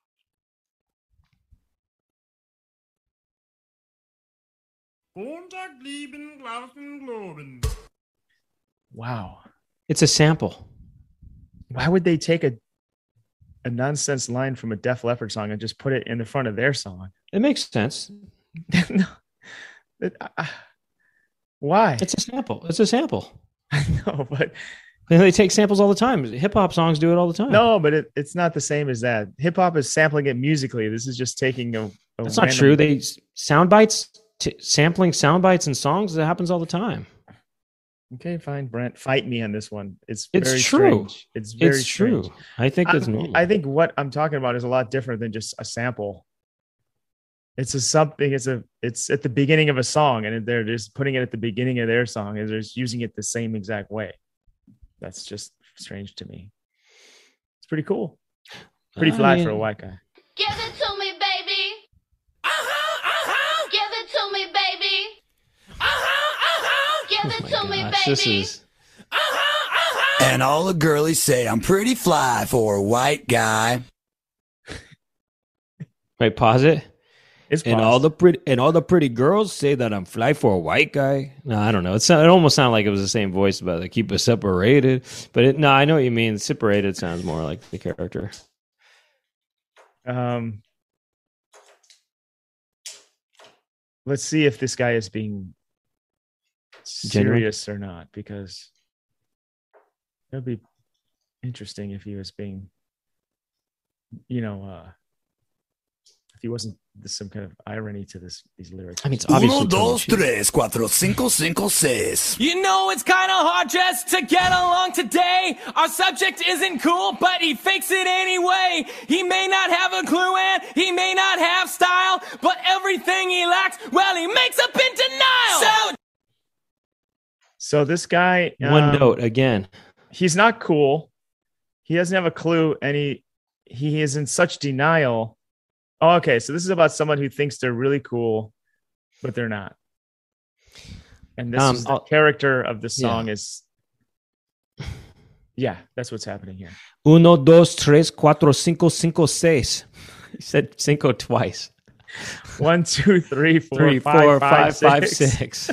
Montag lieben, glauben, globen.
Wow.
It's a sample.
Why would they take a a nonsense line from a Def Leppard song and just put it in the front of their song?
It makes sense.
No. It- I- why?
It's a sample. It's a sample.
I know, but
And they take samples all the time. Hip hop songs do it all the time.
no, but it, it's not the same as that. Hip hop is sampling it musically. This is just taking a. a
that's not
random-
true. They sound bites, t- sampling sound bites and songs. That happens all the time.
Okay, fine, Brent. Fight me on this one. It's
It's
very
true.
strange. It's very
It's true.
strange.
I think
I,
that's normal.
I think what I'm talking about is a lot different than just a sample. It's a something. It's a. It's at the beginning of a song, and they're just putting it at the beginning of their song, and they're just using it the same exact way. That's just strange to me. It's pretty cool. Pretty
I
fly
mean-
for a white guy.
Give it to me, baby.
Uh-huh, uh-huh,
Give it to me, baby.
uh-huh, uh-huh,
Give
Oh
it
my
to me,
gosh, this
baby.
is
uh-huh, uh-huh.
And all the girlies say I'm pretty fly for a white guy.
wait. Pause it.
It's
And
paused.
all the pretty and all the pretty girls say that I'm fly for a white guy. No, I don't know. It's it almost sounded like it was the same voice, but they keep us separated. But it, no, I know what you mean. Separated sounds more like the character.
Um, let's see if this guy is being
Genuine?
serious or not, because it'd be interesting if he was being, you know, uh, if he wasn't there's some kind of irony to this these lyrics.
I mean, it's obviously
Uno,
tongue in
dos,
cheek.
tres, cuatro, cinco, cinco, seis.
You know it's kinda hard just to get along today. Our subject isn't cool, but he fakes it anyway. He may not have a clue and he may not have style, but everything he lacks, well, he makes up in denial. So
So this guy,
One
um,
note again.
he's not cool. He doesn't have a clue, and he he is in such denial. Oh, okay, so this is about someone who thinks they're really cool, but they're not. And this
Um,
is the
I'll-
character of the song is. Yeah, that's what's happening here.
Uno, dos, tres, cuatro, cinco, cinco, seis. He said cinco twice.
One, two, three, four,
Three,
five,
four,
five,
five, five,
six.
six.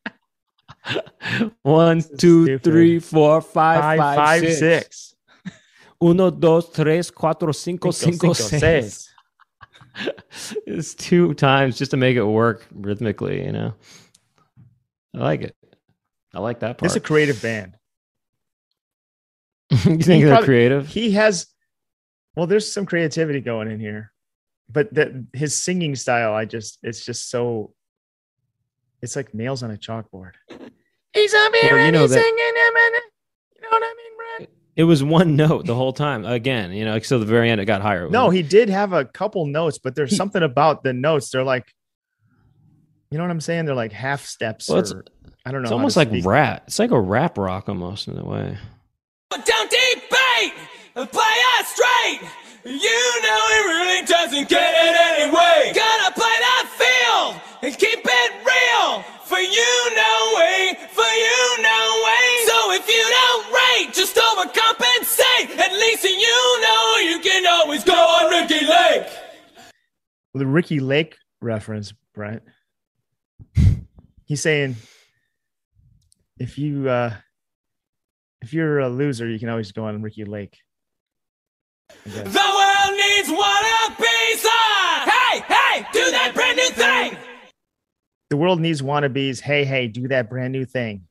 One, two,
stupid.
three, four, five,
Five,
five,
five,
six.
six.
Uno, dos, tres, cuatro, cinco, cinco,
Cinco, cinco,
seis.
seis.
It's two times just to make it work rhythmically, you know. I like it. I like that part.
This is a creative band.
you think
He
they're
probably-
creative?
He has, well, there's some creativity going in here, but that his singing style, I just, it's just so, it's like nails on a chalkboard. He's up here
Well, you
and
know
he's
that-
singing him, and you know what I mean, Brad?
It was one note the whole time. Again, you know, so the very end it got higher.
No, he did have a couple notes, but there's
He-
something about the notes. They're like, you know what I'm saying? They're like half steps.
Well, it's-
or, I don't know.
It's
how
almost
to
like
speak.
rap. It's like a rap rock almost in a way.
don't debate. play us straight. You know it really doesn't get it anyway. Gotta play that field and keep it real. For you, no way. For you, no way. So if you don't rate, just overcompensate. At least you know you can always go on Ricky Lake.
The Ricky Lake reference, Brent. He's saying if you uh, if you're a loser, you can always go on Ricky Lake.
The world needs one a piece of. Hey, hey, do that brand new thing.
The world needs wannabes. Hey, hey, do that brand new thing.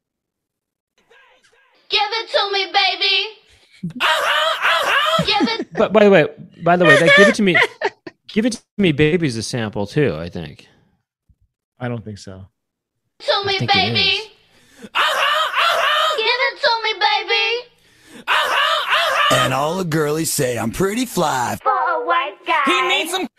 Give it to me, baby.
Uh-huh, uh-huh.
Give it.
But by the way, by the way, that give it to me, give it to me, baby's a sample too. I think.
I don't think so.
To me,
think it
baby.
is.
Uh-huh, uh-huh.
Give it to me, baby.
Uh-huh, uh-huh.
And all the girlies say I'm pretty fly.
For a white guy.
He needs some.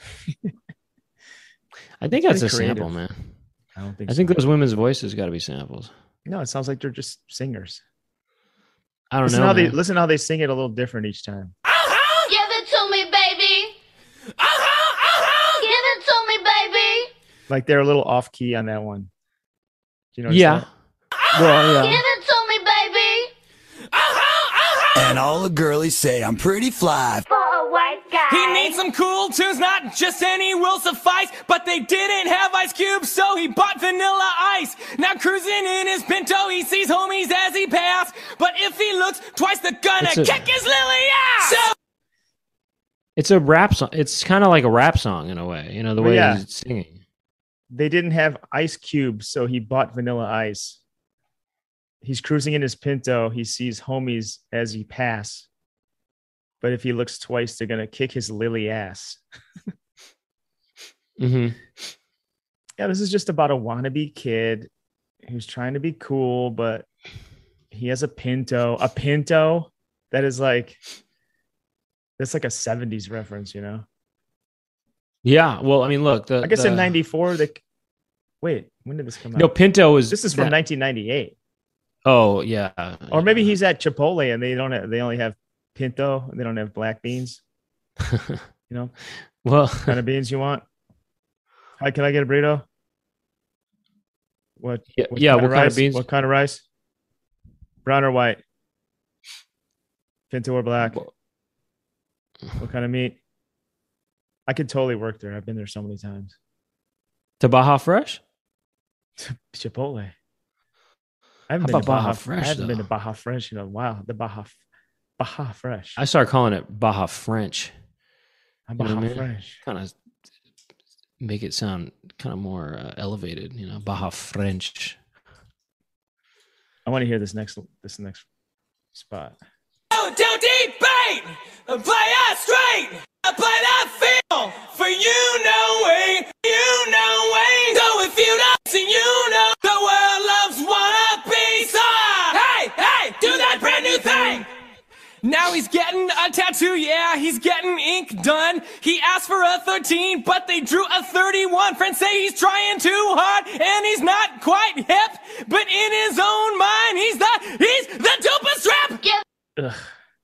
I think that's a
Pretty creative.
sample, man.
I don't think
I
so.
think those women's voices got to be samples.
No, it sounds like they're just singers.
I don't
Listen
know.
how they
man.
listen how they sing it a little different each time.
Uh-huh,
Give it to me, baby.
uh-huh, uh-huh.
Give it to me, baby.
Like they're a little off key on that one. Do you know?
Yeah. Well,
Give
yeah.
it to me, baby.
Uh-huh, uh-huh.
And all the girlies say I'm pretty fly.
For a white guy.
He needs some cool tunes, not just any will suffice. But they didn't have Ice Cube, so he bought Vanilla Ice. Now cruising in his Pinto, he sees homies as he pass. But if he looks twice, they're gonna
It's a-
kick his lily ass. So
It's a rap song. It's kind of like a rap song in a way. You know the
Well,
way
yeah.
he's singing.
They didn't have Ice Cube, so he bought Vanilla Ice. He's cruising in his Pinto. He sees homies as he pass. But if he looks twice, they're gonna kick his lily ass.
hmm
Yeah, this is just about a wannabe kid who's trying to be cool, but he has a Pinto. A Pinto that is like that's like a seventies reference, you know.
Yeah. Well, I mean, look. The,
I guess
the,
in ninety-four, they wait, when did this come out?
No, Pinto was.
This is from
that-
nineteen ninety-eight.
Oh yeah.
Or maybe he's at Chipotle and they don't have, they only have Pinto. They don't have black beans. You know,
Well,
what kind of beans you want? Hi, can I get a burrito? What?
Yeah,
what
yeah,
kind
what kind of
rice?
beans?
What kind of rice? Brown or white? Pinto or black? What kind of meat? I could totally work there. I've been there so many times.
to Baja Fresh.
Chipotle. I haven't
How
been to
about Baja
Baja
Fresh,
I haven't been
though?
to Baja Fresh in a while. The Baja, Baja Fresh.
I started calling it Baja French.
Baja
know what I mean?
Fresh.
Kind of make it sound kind of more uh, elevated, you know, Baja French.
I want to hear this next this next spot.
don't debate. Play us straight. Play that field. For you, no way. You, no way. So if you don't see, you know the world loves one a piece of. Hey, hey, do that brand new thing. Now he's getting a tattoo, yeah, he's getting ink done. He asked for a thirteen, but they drew a thirty-one. Friends say he's trying too hard, and he's not quite hip. But in his own mind, he's the, he's the dopest rap.
Give
Ugh.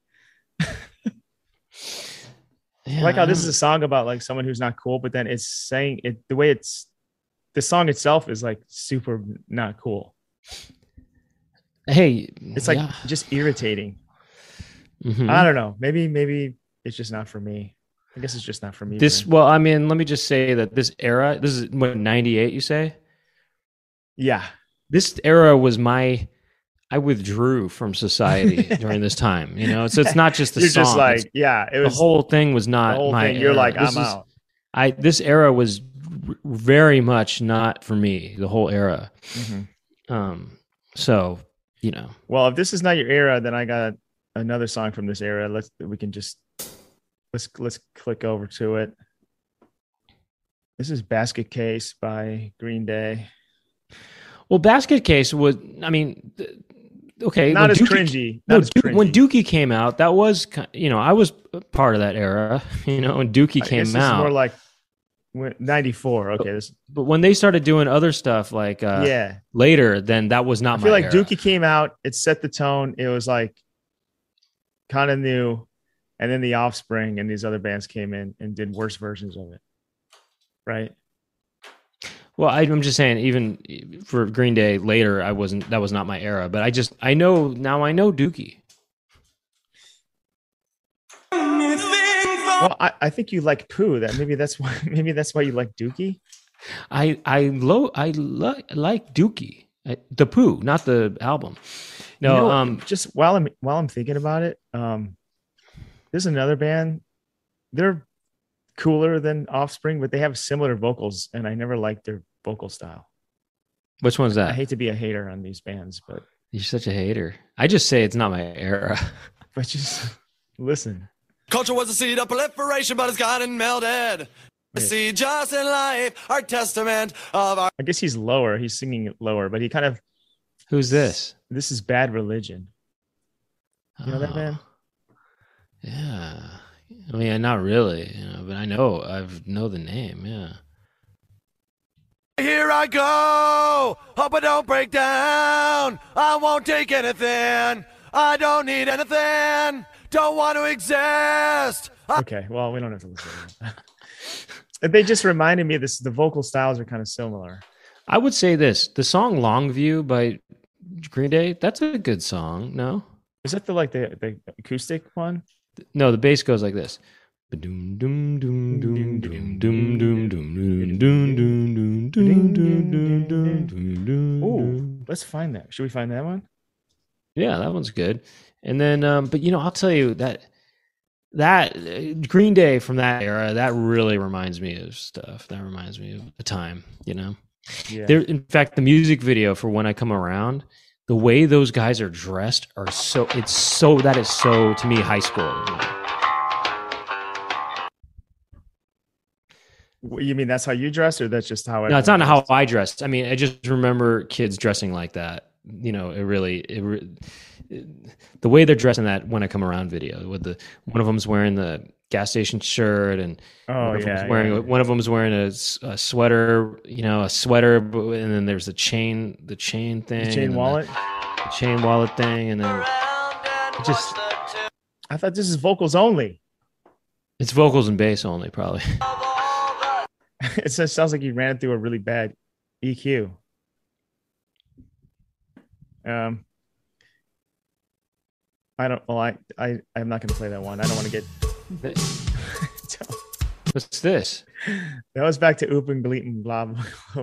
Yeah,
I like how this
I
is a song about like someone who's not cool, but then it's saying it the way it's the song itself is like super not cool.
don't- Hey,
It's like
yeah.
just irritating.
Mhm.
I don't know. Maybe maybe it's just not for me. I guess it's just not for me.
This,
Brent.
well, I mean, let me just say that this era, this is what, ninety-eight, you say?
yeah.
This era was my, I withdrew from society during this time, you know? So it's not just the
You're
song.
just
it's-
like, yeah, it
the
was
whole thing was
the
not
whole
my
thing. You're
era.
like,
This
I'm
is-
out.
I, this era was r- very much not for me, the whole era.
Mhm.
Um, so, you know,
Well, if this is not your era, then I got another song from this era. Let's we can just let's let's click over to it. This is Basket Case by Green Day.
well, Basket Case was, I mean, th- okay.
Not
when
as
Dookie-
cringy.
No,
Not as
Duke- when
cringy.
Dookie came out, that was, ki- you know, I was a part of that era, you know, when Dookie
I
came
guess it's
out.
more like when- ninety-four. Okay, this,
But when they started doing other stuff like uh,
yeah.
later, then that was not
I feel
my
like
era.
Dookie came out. It set the tone. It was like kind of new, and then the Offspring and these other bands came in and did worse versions of it, right?
Well, I, I'm just saying, even for Green Day later, I wasn't. That was not my era. But I just, I know now. I know Dookie.
Well, I, I think you like Pooh. That maybe that's why. Maybe that's why you like Dookie.
I I lo I lo- like Dookie, I, the Pooh, not the album. No,
You know,
um,
just while I'm while I'm thinking about it, um, there's another band. They're cooler than Offspring, but they have similar vocals, and I never liked their vocal style.
which one's
I
that?
hate to be a hater on these bands, but
You're such a hater. I just say it's not my era.
but just listen.
Culture was a seed of proliferation, but it's gotten melted. The
Yeah.
seed just in life, our testament of our.
I guess he's lower. He's singing it lower, but he kind of.
Who's this?
This is Bad Religion. You know that
Oh,
band?
Yeah. I mean, not really, you know, but I know I know the name. Yeah.
Here I go. Hope I don't break down. I won't take anything. I don't need anything. Don't want to exist.
Okay, well, we don't have to listen to that. They just reminded me of this. The vocal styles are kind of similar.
I would say this: the song "Longview" by Green Day. That's a good song. No,
Is that the like the, the acoustic one?
no, the bass goes like this. Ba-doom, doom, doom, doom, doom, doom, doom, doom, doom, doom, doom, doom, doom, doom, doom, doom, doom.
Ooh, let's find that. Should we find that one?
Yeah, that one's good. And then, um, but you know, I'll tell you that that uh, Green Day from that era, that really reminds me of stuff. That reminds me of the time. You know,
Yeah.
there. In fact, the music video for "When I Come Around," the way those guys are dressed are so. It's so that is so to me high school. You know?
What, you mean that's how you dress, or that's just how?
No, it's not
everyone
how
dressed?
I dressed. I mean, I just remember kids dressing like that. You know, it really, it, re- it the way they're dressed in that "When I Come Around" video, with the one of them's wearing the gas station shirt, and
Oh
one of
yeah,
them's wearing
yeah.
one of them's wearing a, s- a sweater. You know, a sweater, but- and then there's the chain, the chain thing,
The
and
chain
then
wallet.
the, the chain wallet thing, and then it just
I thought this is vocals only.
it's vocals and bass only, probably.
It says, sounds like you ran through a really bad E Q. Um, I don't. Well, I, I, I'm not going to play that one. I don't want to get.
What's this?
That was back to Open Gleaton, blah blah. blah.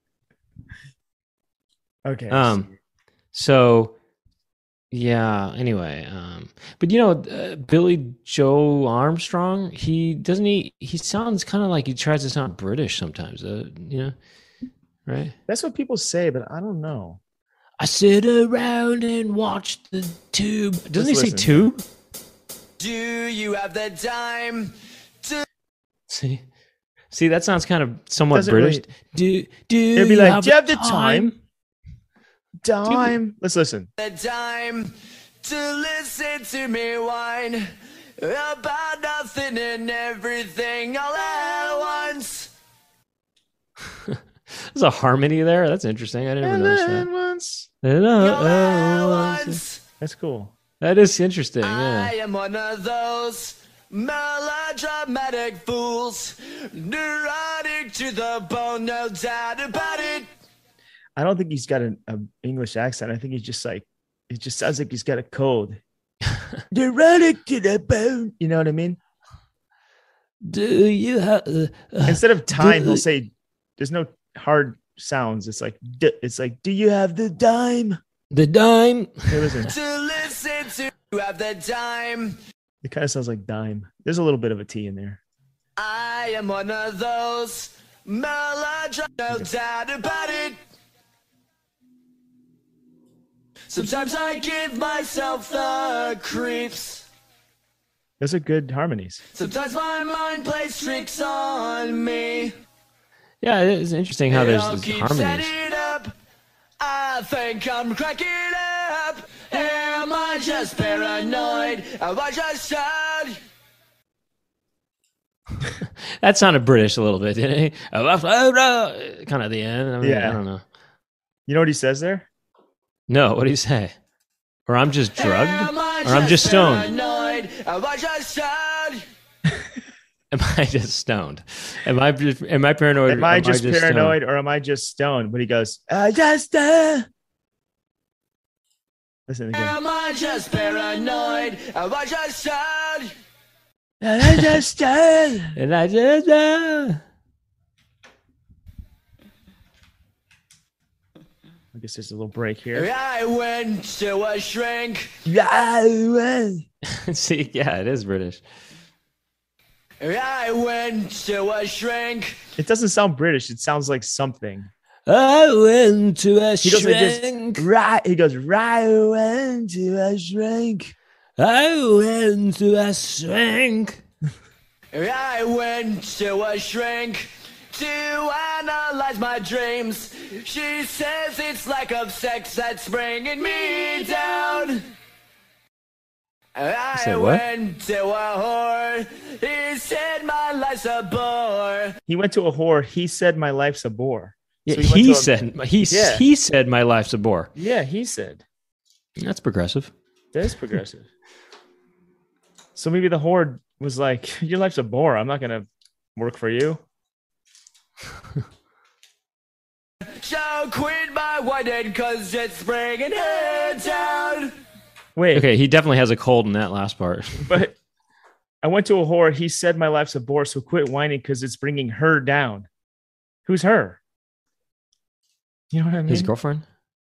Okay.
Um, so yeah. Anyway, um, but you know, uh, Billy Joe Armstrong, he doesn't he. He sounds kind of like he tries to sound British sometimes. Uh, you know, right?
That's what people say, but I don't know.
I sit around and watch the tube. Doesn't he
Let's
say
listen.
tube?
Do you have the time?
See, see, that sounds kind of somewhat
Doesn't
British. Do do
It'd be
you
like,
have
"Do you have the time?"
time?
Dime. Let's listen.
The time to listen to me whine about nothing and everything all at once.
There's a harmony there. That's interesting. I didn't
And
notice
then
that.
once.
All at once.
That's cool.
That is interesting.
I
Yeah.
am one of those melodramatic fools, neurotic to the bone, no doubt about it.
I don't think he's got an a English accent. I think he's just like, it just sounds like he's got a cold. Neurotic to the bone. You know what I mean?
Do you have? Uh, uh,
Instead of time,
do-
he'll say, "There's no hard sounds." It's like, d- it's like, "Do you have the dime?"
the dime?
Hey, listen,
To listen to have the time.
it kind of sounds like dime. There's a little bit of a T in there.
I am one of those melodramatic, no doubt about it. Sometimes I give myself the creeps.
Those are good harmonies.
Sometimes my mind plays tricks on me.
Yeah, it is interesting how
It
there's
all
those
keeps
harmonies.
adding up. I think I'm cracking up. Am I just paranoid? Am I just sad?
That sounded British a little bit, didn't it? Kind of at the end. I mean,
Yeah.
I don't know.
You know what he says there?
No, what do you say? Or I'm just drugged?
Am I
Or I'm just stoned.
paranoid? Am I just stoned?
Am I just stoned? Am I just, am I paranoid?
Am I just
stoned?
paranoid or am I just stoned? But he goes, I just uh listen again.
Am I just paranoid? Am I just stoned?
I just stoned.
And I just uh...
I guess there's a little break here.
I went to a shrink.
See, yeah, it is British.
I went to a shrink.
It doesn't sound British. It sounds like something.
I went to a
He goes like this,
shrink.
right. He goes, right went to a shrink.
I went to a shrink.
I went to a shrink to analyze my dreams. She says it's lack of sex that's bringing me down. I
said what?
went to a whore. He said my life's a bore.
He went to a whore. He said, my life's a bore.
Yeah,
So went
he
to a-
said he
Yeah.
he said my life's a bore.
Yeah, he said.
That's progressive.
That is progressive. So maybe the whore was like, your life's a bore. I'm not going to work for you.
So quit my whited cause it's bringing her down.
Wait,
Okay, he definitely has a cold in that last part.
but I went to a whore. He said, my life's a bore. So quit whining because it's bringing her down. Who's her? You know what I mean?
His girlfriend,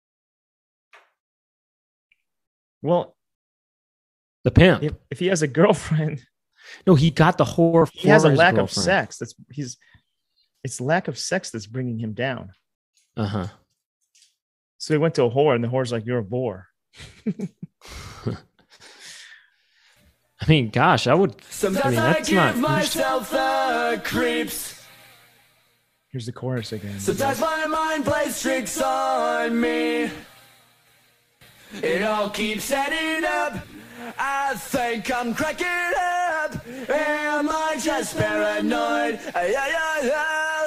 Well,
the pimp.
if, if he has a girlfriend,
No, he got the whore.
he has
for
a
his
lack of
girlfriend.
sex. That's he's. It's lack of sex that's bringing him down.
Uh huh.
So he went to a whore, and the whore's like, "You're a bore."
I mean, gosh, I would.
Sometimes
I mean,
I,
that's
give
not-
myself the creeps.
Here's the chorus again.
Sometimes my mind plays tricks on me. It all keeps adding up. I think I'm cracking up. Am I just paranoid? Yeah, yeah, yeah.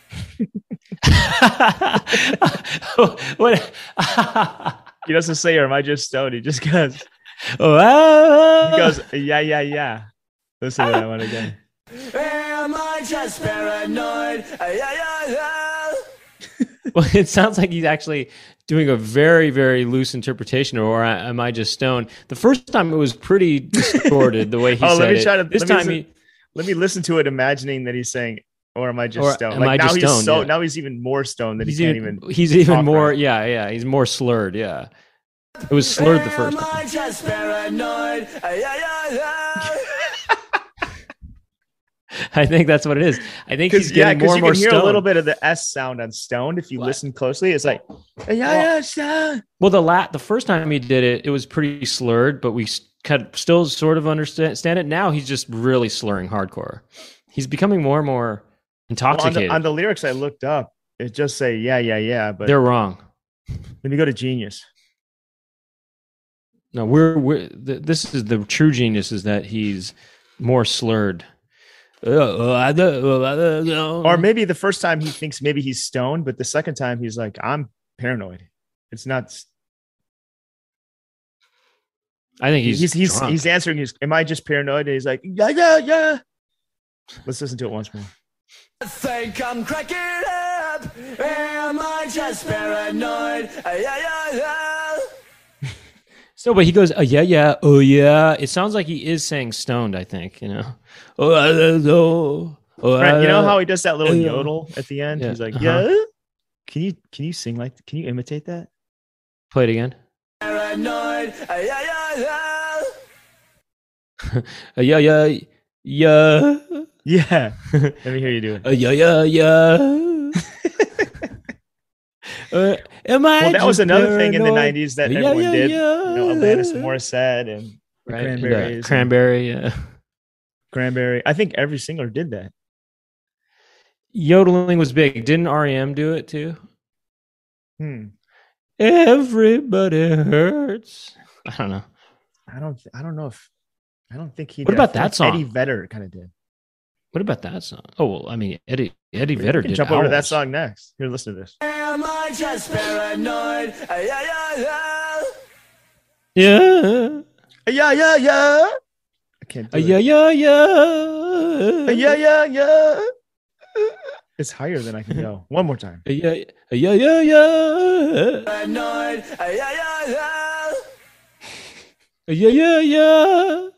What?
He doesn't say, "Or am I just stoned?" He just goes,
Oh,
he goes, "Yeah, yeah, yeah." Listen to that one again.
Am I just paranoid? Yeah, yeah, yeah.
Well, it sounds like he's actually doing a very, very loose interpretation, or am I just stoned? The first time it was pretty distorted the way he
Oh,
said
let me
it.
try to-
This
let me
time
listen-
he,
Let me listen to it, imagining that he's saying, "Or am I just
Or
stoned?"
am
Like
I
now
just
he's
stoned?
so
Yeah.
now he's even more stoned that
he's
he can't
even,
even.
he's even
talk
more,
right.
yeah, yeah, he's more slurred, yeah. It was slurred the first
Am
time.
I just paranoid? Yeah, yeah, yeah.
I think that's what it is. I think he's
Because yeah,
getting more
because
and
you
more
can hear
stoned.
a little bit of the S sound on stoned if you
What?
listen closely. It's like, yeah, yeah, stoned.
Well, the la- the first time he did it, it was pretty slurred, but we s- could still sort of understand stand it. Now he's just really slurring hardcore. He's becoming more and more
Well, on,
intoxicated.
the, on the lyrics I looked up, it just say, yeah, yeah, yeah. But
They're wrong.
let me go to Genius.
No, we're we're th- this is the true genius is that he's more slurred.
Or
Or
maybe the first time he thinks maybe he's stoned, but the second time he's like, I'm paranoid. It's not.
I think he's
He's he's he's,
drunk.
he's answering his. Am I just paranoid? And he's like, yeah, yeah, yeah. Let's listen to it once more.
I think I'm cracking up. Am I just paranoid? Yeah, yeah, yeah.
So, but he goes, oh, yeah, yeah, oh, yeah. It sounds like he is saying stoned, I think, you know. Oh, I don't know. Oh,
Right,
I
you know
don't-
how he does that little
yeah.
yodel at the end?
Yeah,
He's like,
uh-huh.
yeah. Can you can you sing like? Can you imitate that?
Play it again.
Paranoid. Yeah, yeah, yeah.
Uh, yeah, yeah, yeah.
Yeah. Let me hear you do it.
Uh, yeah, yeah, yeah. uh, am I
Well, that was
just
another thing in the
paranoid?
nineties that
Yeah,
everyone
yeah,
did.
yeah.
You know, Alanis Morissette and the
Right,
Cranberries.
the
and
Cranberry, yeah.
Cranberry. I think every singer did that.
Yodeling was big. Didn't R E M do it too?
Hmm.
Everybody hurts. I don't know.
I don't. th- I don't know if. I don't think he.
What
did.
about
I feel
that
like
song?
Eddie Vedder kind of did.
What about that song? Oh, well, I mean, Eddie Eddie
We
Vedder
can
did.
jump over to that
Owls.
song next. Here, listen to this.
Am I just paranoid? Yeah, yeah, yeah.
Yeah.
Yeah, yeah, yeah. I can't do
Uh, yeah,
it.
yeah, yeah.
Uh, Yeah, yeah, yeah. It's higher than I can go. One more time.
Uh, yeah, uh, yeah, yeah, yeah.
At night, yeah, yeah, yeah.
Uh, yeah, yeah, yeah.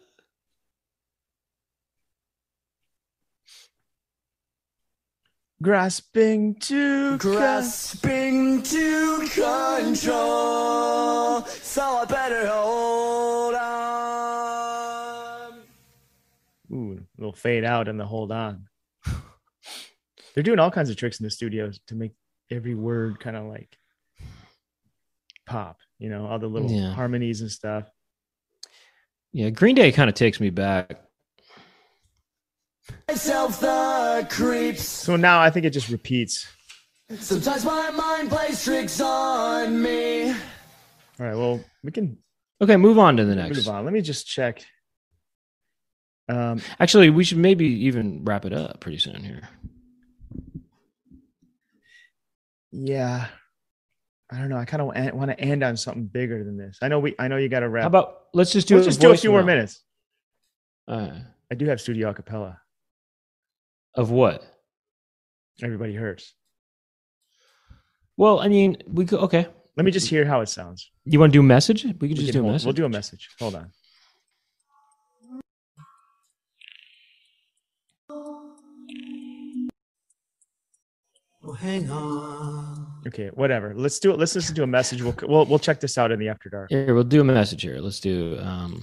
Grasping to
Grasping to control, so I better hold on.
Ooh, a little fade out and the hold on. They're doing all kinds of tricks in the studios to make every word kind of like pop, you know, all the little
Yeah.
harmonies and stuff.
Yeah, Green Day kind of takes me back.
Myself the creeps.
So now I think it just repeats.
Sometimes my mind plays tricks on me.
All right, well, we can
Okay, move on to the next.
move on. Let me just check. Um,
Actually, we should maybe even wrap it up pretty soon here.
yeah, I don't know. I kind of want to end on something bigger than this. I know we. I know you got to wrap.
How about let's just do
Let's
a
just do a few more
voicemail.
minutes.
Uh,
I do have studio acapella.
of what?
Everybody hurts.
Well, I mean, we could. Okay,
Let me just hear how it sounds.
you want to do a message? We could
We
just
can
do a
hold-
message.
We'll do a message. Hold on.
Oh, hang on.
Okay, whatever. Let's do it. Let's listen to a message. We'll we'll we'll check this out in the after dark.
Here, we'll do a message here. Let's do. Um,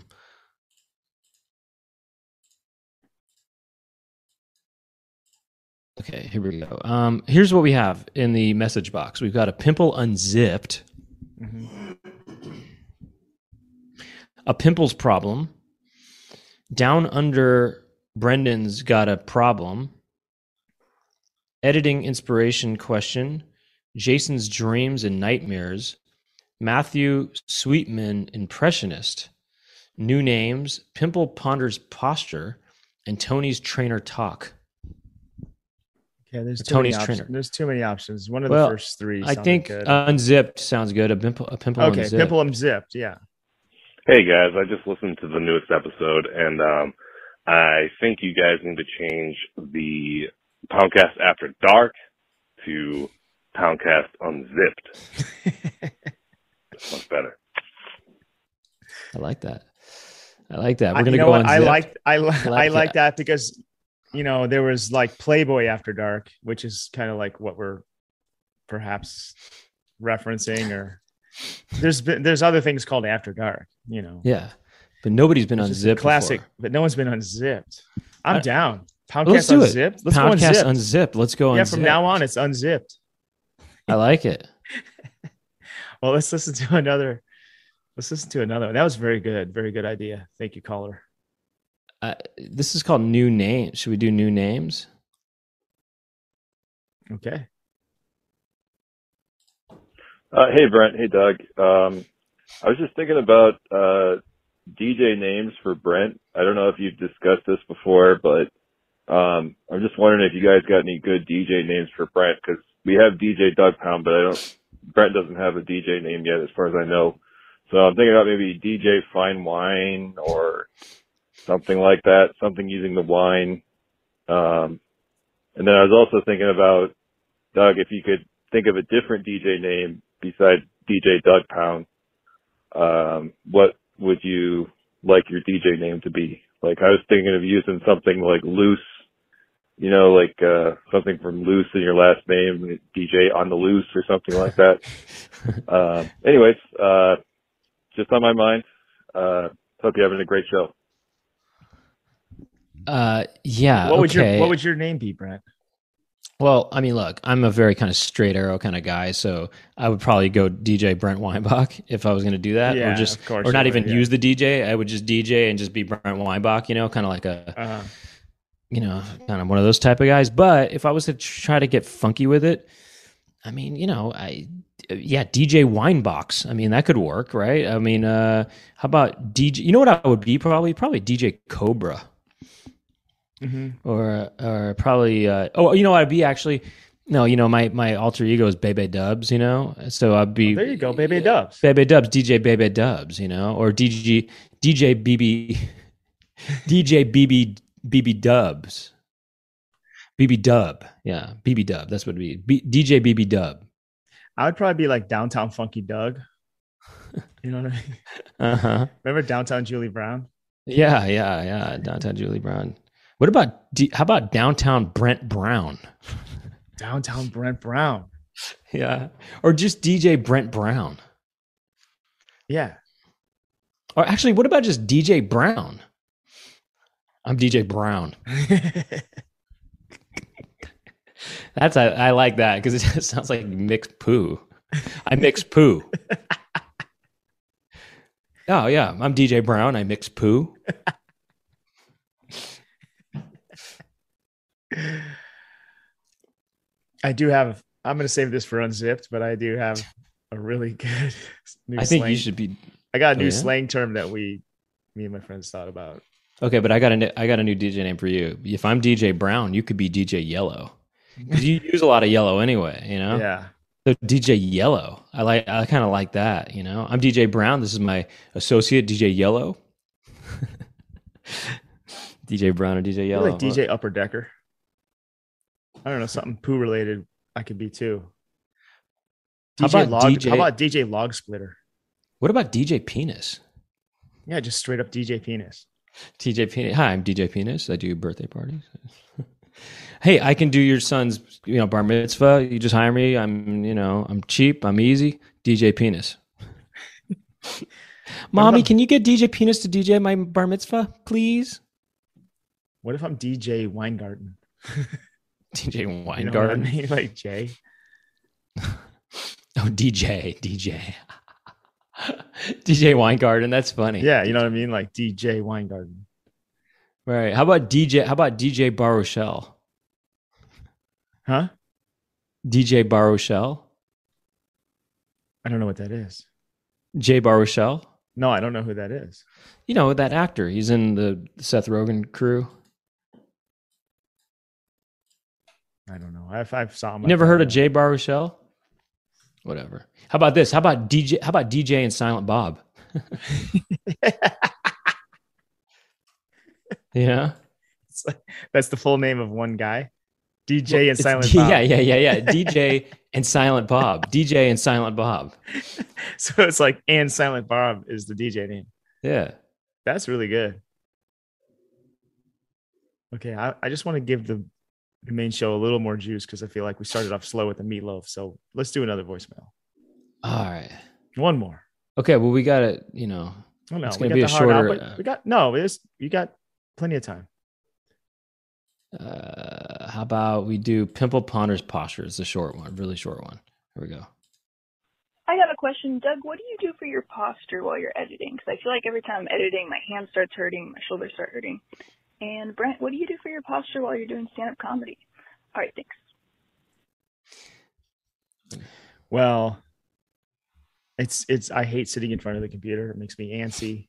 okay, here we go. Um, here's what we have in the message box. We've got a pimple unzipped,
Mhm.
a pimples problem. Down under Brendan's got a problem. Editing inspiration question. Jason's dreams and nightmares. Matthew Sweetman impressionist. New names. Pimple ponders posture. And Tony's trainer talk.
Okay, there's too
Tony's
many options.
trainer.
There's too many options. One of
Well,
the first three.
I
sounded
think
good.
unzipped sounds good. A pimple, a pimple
okay,
unzipped.
pimple unzipped. Yeah.
Hey guys, I just listened to the newest episode, and um, I think you guys need to change the Poundcast After Dark to Poundcast Unzipped. It's much better.
I like that. I like that. We're
I,
gonna
you know
go
what? I
unzipped.
like I, li-
I
I
like
like that because you know there was like Playboy After Dark, which is kind of like what we're perhaps referencing, or there's been there's other things called After Dark. You know,
Yeah, but nobody's been
It's just a
unzipped.
classic,
before.
but no one's been unzipped. I'm
I-
down. Poundcast
Let's do it.
unzipped. Let's go
Poundcast
unzipped.
unzipped. Let's go
Yeah,
unzipped.
from now on it's unzipped.
I like it.
Well, let's listen to another. Let's listen to another one. That was very good. Very good idea. Thank you, caller.
Uh, this is called new names. Should we do new names?
Okay.
Uh, hey, Brent. Hey, Doug. Um, I was just thinking about uh, D J names for Brent. I don't know if you've discussed this before, but um, I'm just wondering if you guys got any good D J names for Brent, because we have D J Doug Pound, but I don't. Brent doesn't have a D J name yet, as far as I know. So I'm thinking about maybe D J Fine Wine or something like that, something using the wine. Um, and then I was also thinking about, Doug, if you could think of a different D J name besides D J Doug Pound, um, what would you like your D J name to be? Like, I was thinking of using something like Loose, you know, like uh, something from Loose in your last name, D J on the Loose or something like that. uh, anyways, uh, just on my mind. Uh, hope you're having a great show.
Uh, yeah.
What would
okay.
your What would your name be, Brent?
Well, I mean, look, I'm a very kind of straight arrow kind of guy, so I would probably go D J Brent Weinbach if I was going to do that,
Yeah,
or just,
of course
or not
you would,
even
yeah.
use the D J. I would just D J and just be Brent Weinbach, you know, kind of like a,
Uh,
you know, kind of one of those type of guys. But if I was to try to get funky with it, I mean, you know, I, yeah, D J Winebox. I mean, that could work, right? I mean, uh, how about D J? You know what I would be probably? Probably D J Cobra.
mhm.
Or, or probably, uh, oh, you know what I'd be actually No, you know, my, my alter ego is Bebe Dubs, you know? So I'd be...
Oh, there you go, Bebe Dubs.
Bebe Dubs, D J Bebe Dubs, you know? Or D J, D J B B... D J B B... B B Dubs. B B Dub. Yeah, B B Dub. That's what it'd be. B, D J B B Dub.
I would probably be like Downtown Funky Doug. You know what I mean?
Uh-huh.
Remember Downtown Julie Brown?
Yeah, yeah, yeah. Downtown Julie Brown. What about, D, how about Downtown Brent Brown?
Downtown Brent Brown.
Yeah. Or just D J Brent Brown.
Yeah.
Or actually, what about just D J Brown? I'm D J Brown. That's I, I like that because it sounds like mixed poo. I mix poo. Oh yeah, I'm D J Brown. I mix poo.
I do have. I'm going to save this for Unzipped, but I do have a really good new
I think
slang.
you should be.
I got a new
Oh, yeah?
slang term that we, me and my friends, thought about.
Okay, but I got a I got a new D J name for you. If I'm D J Brown, you could be D J Yellow. 'Cause you use a lot of yellow anyway, you know.
Yeah.
So D J Yellow, I like. I kind of like that, you know. I'm D J Brown. This is my associate, D J Yellow. D J Brown or D J
I
Yellow.
like D J Upper Decker. I don't know, something poo related. I could be too.
How
D J
about
Log.
D J
How about D J Log Splitter?
What about D J Penis?
Yeah, just straight up D J Penis.
D J Penis. Hi, I'm D J Penis. I do birthday parties. Hey, I can do your son's, you know, bar mitzvah. You just hire me. I'm, you know, I'm cheap. I'm easy. D J Penis. Mommy,
about-
can you get D J Penis to D J my bar mitzvah, please?
What if I'm D J Weingarten?
D J
You know what I
Weingarten.
mean? Like Jay.
Oh, D J, D J. D J Weingarten. That's funny.
Yeah, you know what I mean? Like D J Weingarten.
Right. How about D J? How about D J Baruchel?
Huh?
D J Baruchel?
I don't know what that is.
Jay Baruchel?
No, I don't know who that is.
You know, that actor. He's in the Seth Rogen crew.
I don't know. I've, I've saw him.
You never heard of Jay Baruchel? Whatever. How about this? How about D J? How about D J and Silent Bob? Yeah,
It's like- that's the full name of one guy. D J and
It's-
Silent Bob.
Yeah, yeah, yeah, yeah. D J and Silent Bob. D J and Silent Bob.
So it's like, and Silent Bob is the D J name.
Yeah.
That's really good. Okay, I, I just want to give the, the main show a little more juice because I feel like we started off slow with the meatloaf. So let's do another voicemail.
All right.
One more.
Okay. Well, we got to, you know,
Oh no,
It's
we
gonna
got
be
the
a
hard out,
shorter,
but
uh,
we got no. It's you got plenty of time.
uh, how about we do Pimple Ponder's Posture? It's a short one, really short one. Here we go.
I got a question. Doug, what do you do for your posture while you're editing? Because I feel like every time I'm editing, my hand starts hurting, my shoulders start hurting. And Brent, what do you do for your posture while you're doing stand-up comedy? All right, thanks.
Well, it's it's. I hate sitting in front of the computer. It makes me antsy.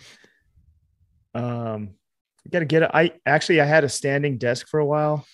Um, you got to get it. I actually I had a standing desk for a while,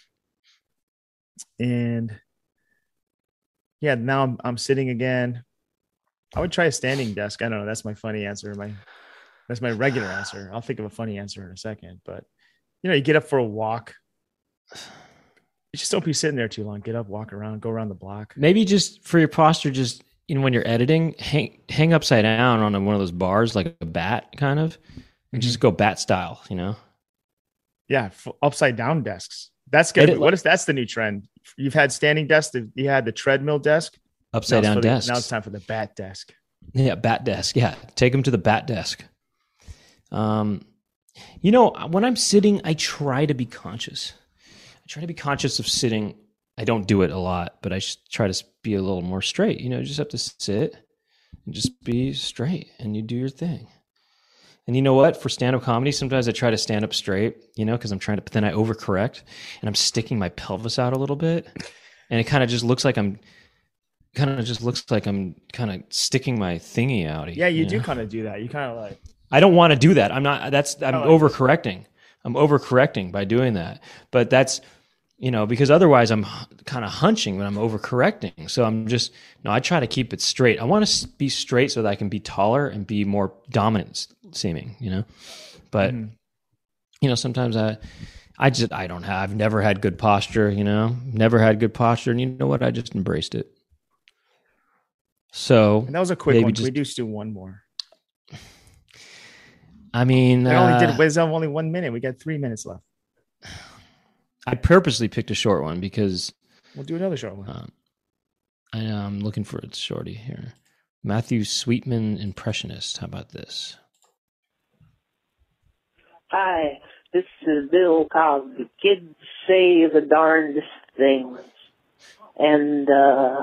and yeah, now I'm I'm sitting again. I would try a standing desk. I don't know. That's my funny answer. My that's my regular answer. I'll think of a funny answer in a second. But you know, you get up for a walk. You just don't be sitting there too long. Get up, walk around, go around the block.
Maybe just for your posture, just, you know, when you're editing, hang hang upside down on one of those bars, like a bat kind of, and just go bat style, you know?
Yeah, f- upside down desks. That's good.
Edit
What
like-
if that's the new trend? You've had standing desks. You had the treadmill desk.
Upside
Now it's
down
for the-
desks.
Now it's time for the bat desk.
Yeah, bat desk. Yeah, take them to the bat desk. Um, you know, when I'm sitting, I try to be conscious. I try to be conscious of sitting. I don't do it a lot, but I just try to be a little more straight. You know, you just have to sit and just be straight, and you do your thing. And you know what? For stand-up comedy, sometimes I try to stand up straight, you know, because I'm trying to, but then I overcorrect, and I'm sticking my pelvis out a little bit, and it kind of just looks like I'm, kind of just looks like I'm kind of sticking my thingy out.
Yeah, you, do
know?
kind of do that. You kind of like.
I don't want to do that. I'm not. That's. I'm
I like
overcorrecting. I'm overcorrecting by doing that. But that's you know, because otherwise I'm kind of hunching when I'm overcorrecting. So I'm just, no, I try to keep it straight. I want to be straight so that I can be taller and be more dominant seeming, you know, but
Mhm.
you know, sometimes I, I just, I don't have, I've never had good posture, you know, never had good posture. And you know what? I just embraced it. So
And that was a quick
maybe
one.
just-
we do just do one more.
I mean,
We only
uh,
did. It's only one minute. We got three minutes left.
I purposely picked a short one because
We'll do another short one.
um, I, I'm looking for a shorty here. Matthew Sweetman, Impressionist. How about this?
Hi, this is Bill Cosby. Kids say the darndest things. And, uh,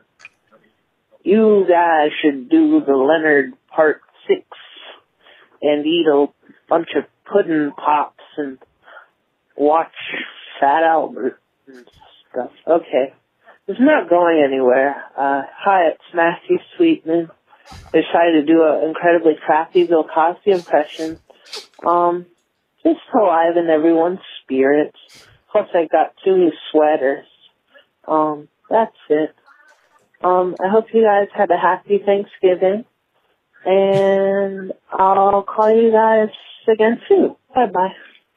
you guys should do the Leonard Part six and eat a bunch of pudding pops and watch Fat Albert and stuff. Okay. It's not going anywhere. Uh, hi, it's Matthew Sweetman. I decided to do an incredibly crappy Bill Cosby impression. Um, just to liven everyone's spirits. Plus, I got two new sweaters. Um, that's it. Um, I hope you guys had a happy Thanksgiving. And I'll call you guys again soon. Bye-bye.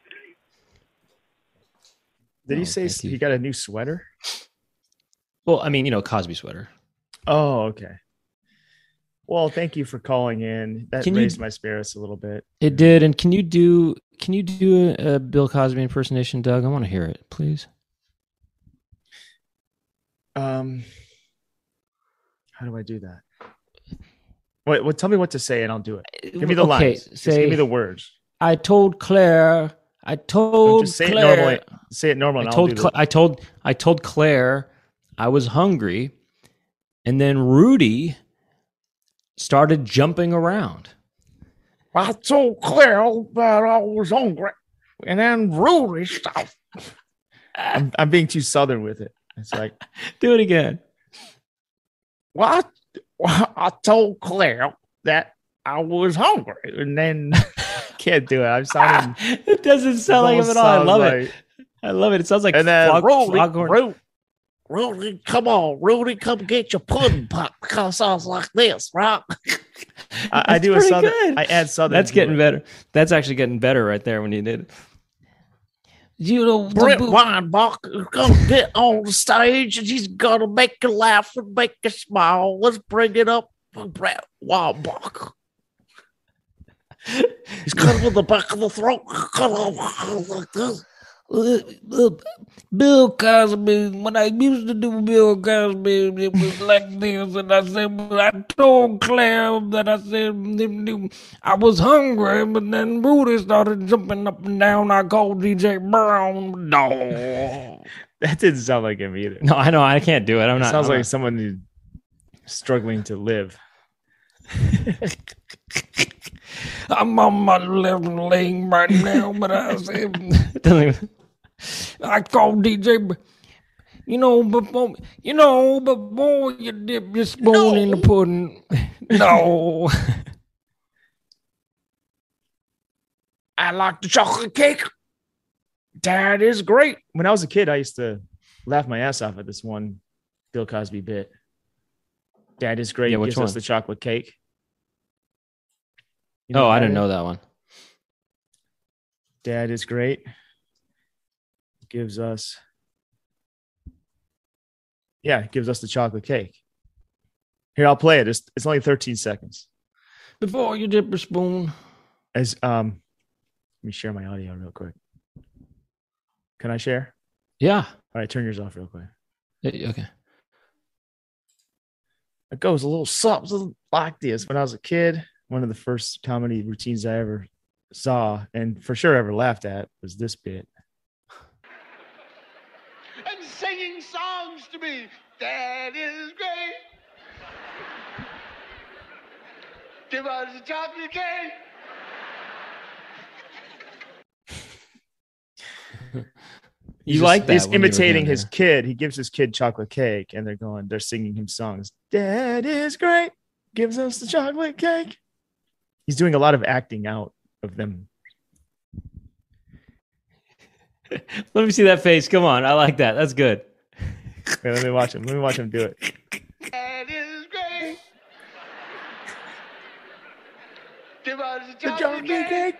Did he
Oh,
say
thank you.
he got a new sweater?
Well, I mean, you know, Cosby sweater.
Oh, okay. Well, thank you for calling in. That
Can you-
raised my spirits a little bit.
It did. And can you do, can you do a, a Bill Cosby impersonation, Doug? I want to hear it, please.
Um, how do I do that? Wait, well, tell me what to say and I'll do it. Give me the
Okay,
lines. Just
say-
give me the words.
I told Claire, I
Don't
told
just say
Claire.
it normally. Say it normal.
I
And I'll
told
do
Cla-
the,
I told I told Claire I was hungry, and then Rudy started jumping around.
I told Claire that I was hungry, and then Rudy stopped. I'm, I'm being too southern with it. It's like,
Do it again.
well, I, I told Claire that I was hungry, and then can't do it. I'm sounding.
It doesn't sound like him at all. I love it. I love it. It sounds like
And then
Fog-
Rudy,
Foghorn.
Rudy, Rudy, come on, Rudy, come get your pudding pop. Because sounds like this, right? I, I
That's
do a
pretty
southern.
good.
I add southern.
That's
to
getting
it.
better. That's actually getting better right there when you did it. You know,
Brent Weinbach, come get on the stage, and he's gonna make you laugh and make you smile. Let's bring it up for Brent Weinbach. He's cut with the back of the throat. Cut off like this.
Bill Cosby, when I used to do Bill Cosby, it was like this, and I said, I told Claire that I said I was hungry, but then Rudy started jumping up and down. I called D J Brown. No.
That didn't sound like him either.
No, I know I can't do it. I'm
It
not.
sounds
I'm
like
not-
someone who's struggling to live.
I'm on my left leg right now, but I said,
It doesn't even-
I called D J. Br- You know, before you know, before you dip your spoon in the pudding. No.
I like the chocolate cake. That is great. When I was a kid, I used to laugh my ass off at this one Bill Cosby bit. Dad is great.
Yeah, which
Gives us
one?
the chocolate cake. You
Oh, I
about
didn't
it?
know that one.
Dad is great. Gives us, yeah, gives us the chocolate cake. Here, I'll play it. It's, it's only thirteen seconds.
Before you dip your spoon.
As um, let me share my audio real quick. Can I share?
Yeah.
All right, turn yours off real quick.
Eh, Okay.
It goes a little something like this. When I was a kid, one of the first comedy routines I ever saw, and for sure ever laughed at, was this bit.
And singing songs to me. That is great. Give us a chocolate cake.
You
He's
like
just-
that
He's
when you were
imitating his
younger.
kid. He gives his kid chocolate cake, and they're going, they're singing him songs. Dad is great. Gives us the chocolate cake. He's doing a lot of acting out of them.
Let me see that face. Come on. I like that. That's good.
Wait, let me watch him. Let me watch him do it.
That is great. Give us a
The
Johnny
Johnny
cake.
cake.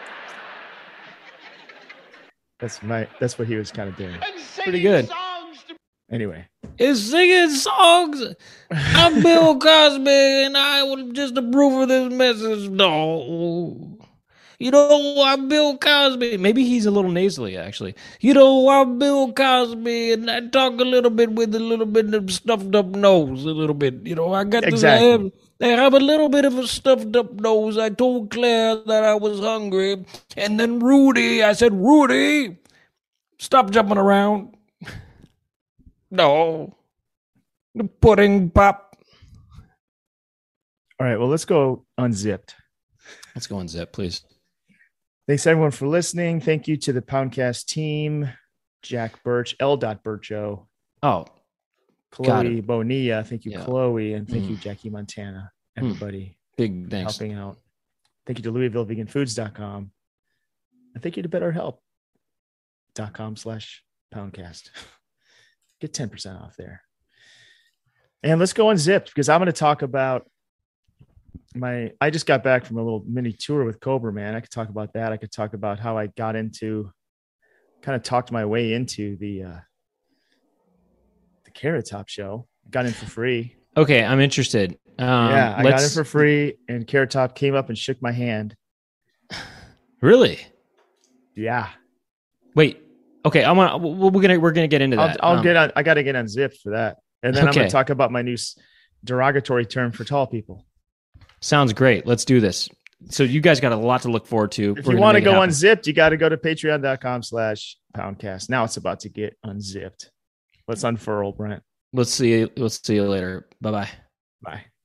That's my. That's what he was kind of doing.
And
Pretty
singing
good.
songs to
Anyway,
Is singing songs. I'm Bill Cosby, and I will just approve of this message. No. You know, I'm Bill Cosby.
Maybe he's a little nasally, actually.
You know, I'm Bill Cosby, and I talk a little bit with a little bit of stuffed up nose, a little bit. You know, I got this. I
Exactly.
have, I have a little bit of a stuffed up nose. I told Claire that I was hungry, and then Rudy, I said, Rudy, stop jumping around. No. The pudding pop.
all right. Well, let's go unzipped.
Let's go on Zip, please.
Thanks everyone for listening. Thank you to the Poundcast team, Jack Birch, L. Bircho,
Oh, got
Chloe Bonilla. Thank you,
Yeah.
Chloe, and thank
Mm.
you, Jackie Montana. Everybody
big thanks.
helping out. Thank you to Louisville Vegan Foods dot com. And thank you to BetterHelp dot com slash Poundcast. Get ten percent off there. And let's go unzipped because I'm going to talk about my. I just got back from a little mini tour with Cobra, man. I could talk about that. I could talk about how I got into, kind of talked my way into the uh, the Carrot Top show. Got in for free.
Okay, I'm interested. Um,
yeah, I got in
let's-
for free, and Carrot Top came up and shook my hand.
Really?
Yeah,
Wait. Okay, I'm gonna we're gonna we're gonna get into
I'll,
that.
I'll
Um,
get on. I got to get unzipped for that, and then I'm going
Okay.
to talk about my new s- derogatory term for tall people.
Sounds great. Let's do this. So you guys got a lot to look forward to.
If
We're
you
gonna
want to
make it
go
happen.
unzipped, you got to go to patreon dot com slash poundcast. Now it's about to get unzipped. Let's unfurl, Brent.
Let's see. Let's see you later. Bye bye.
Bye.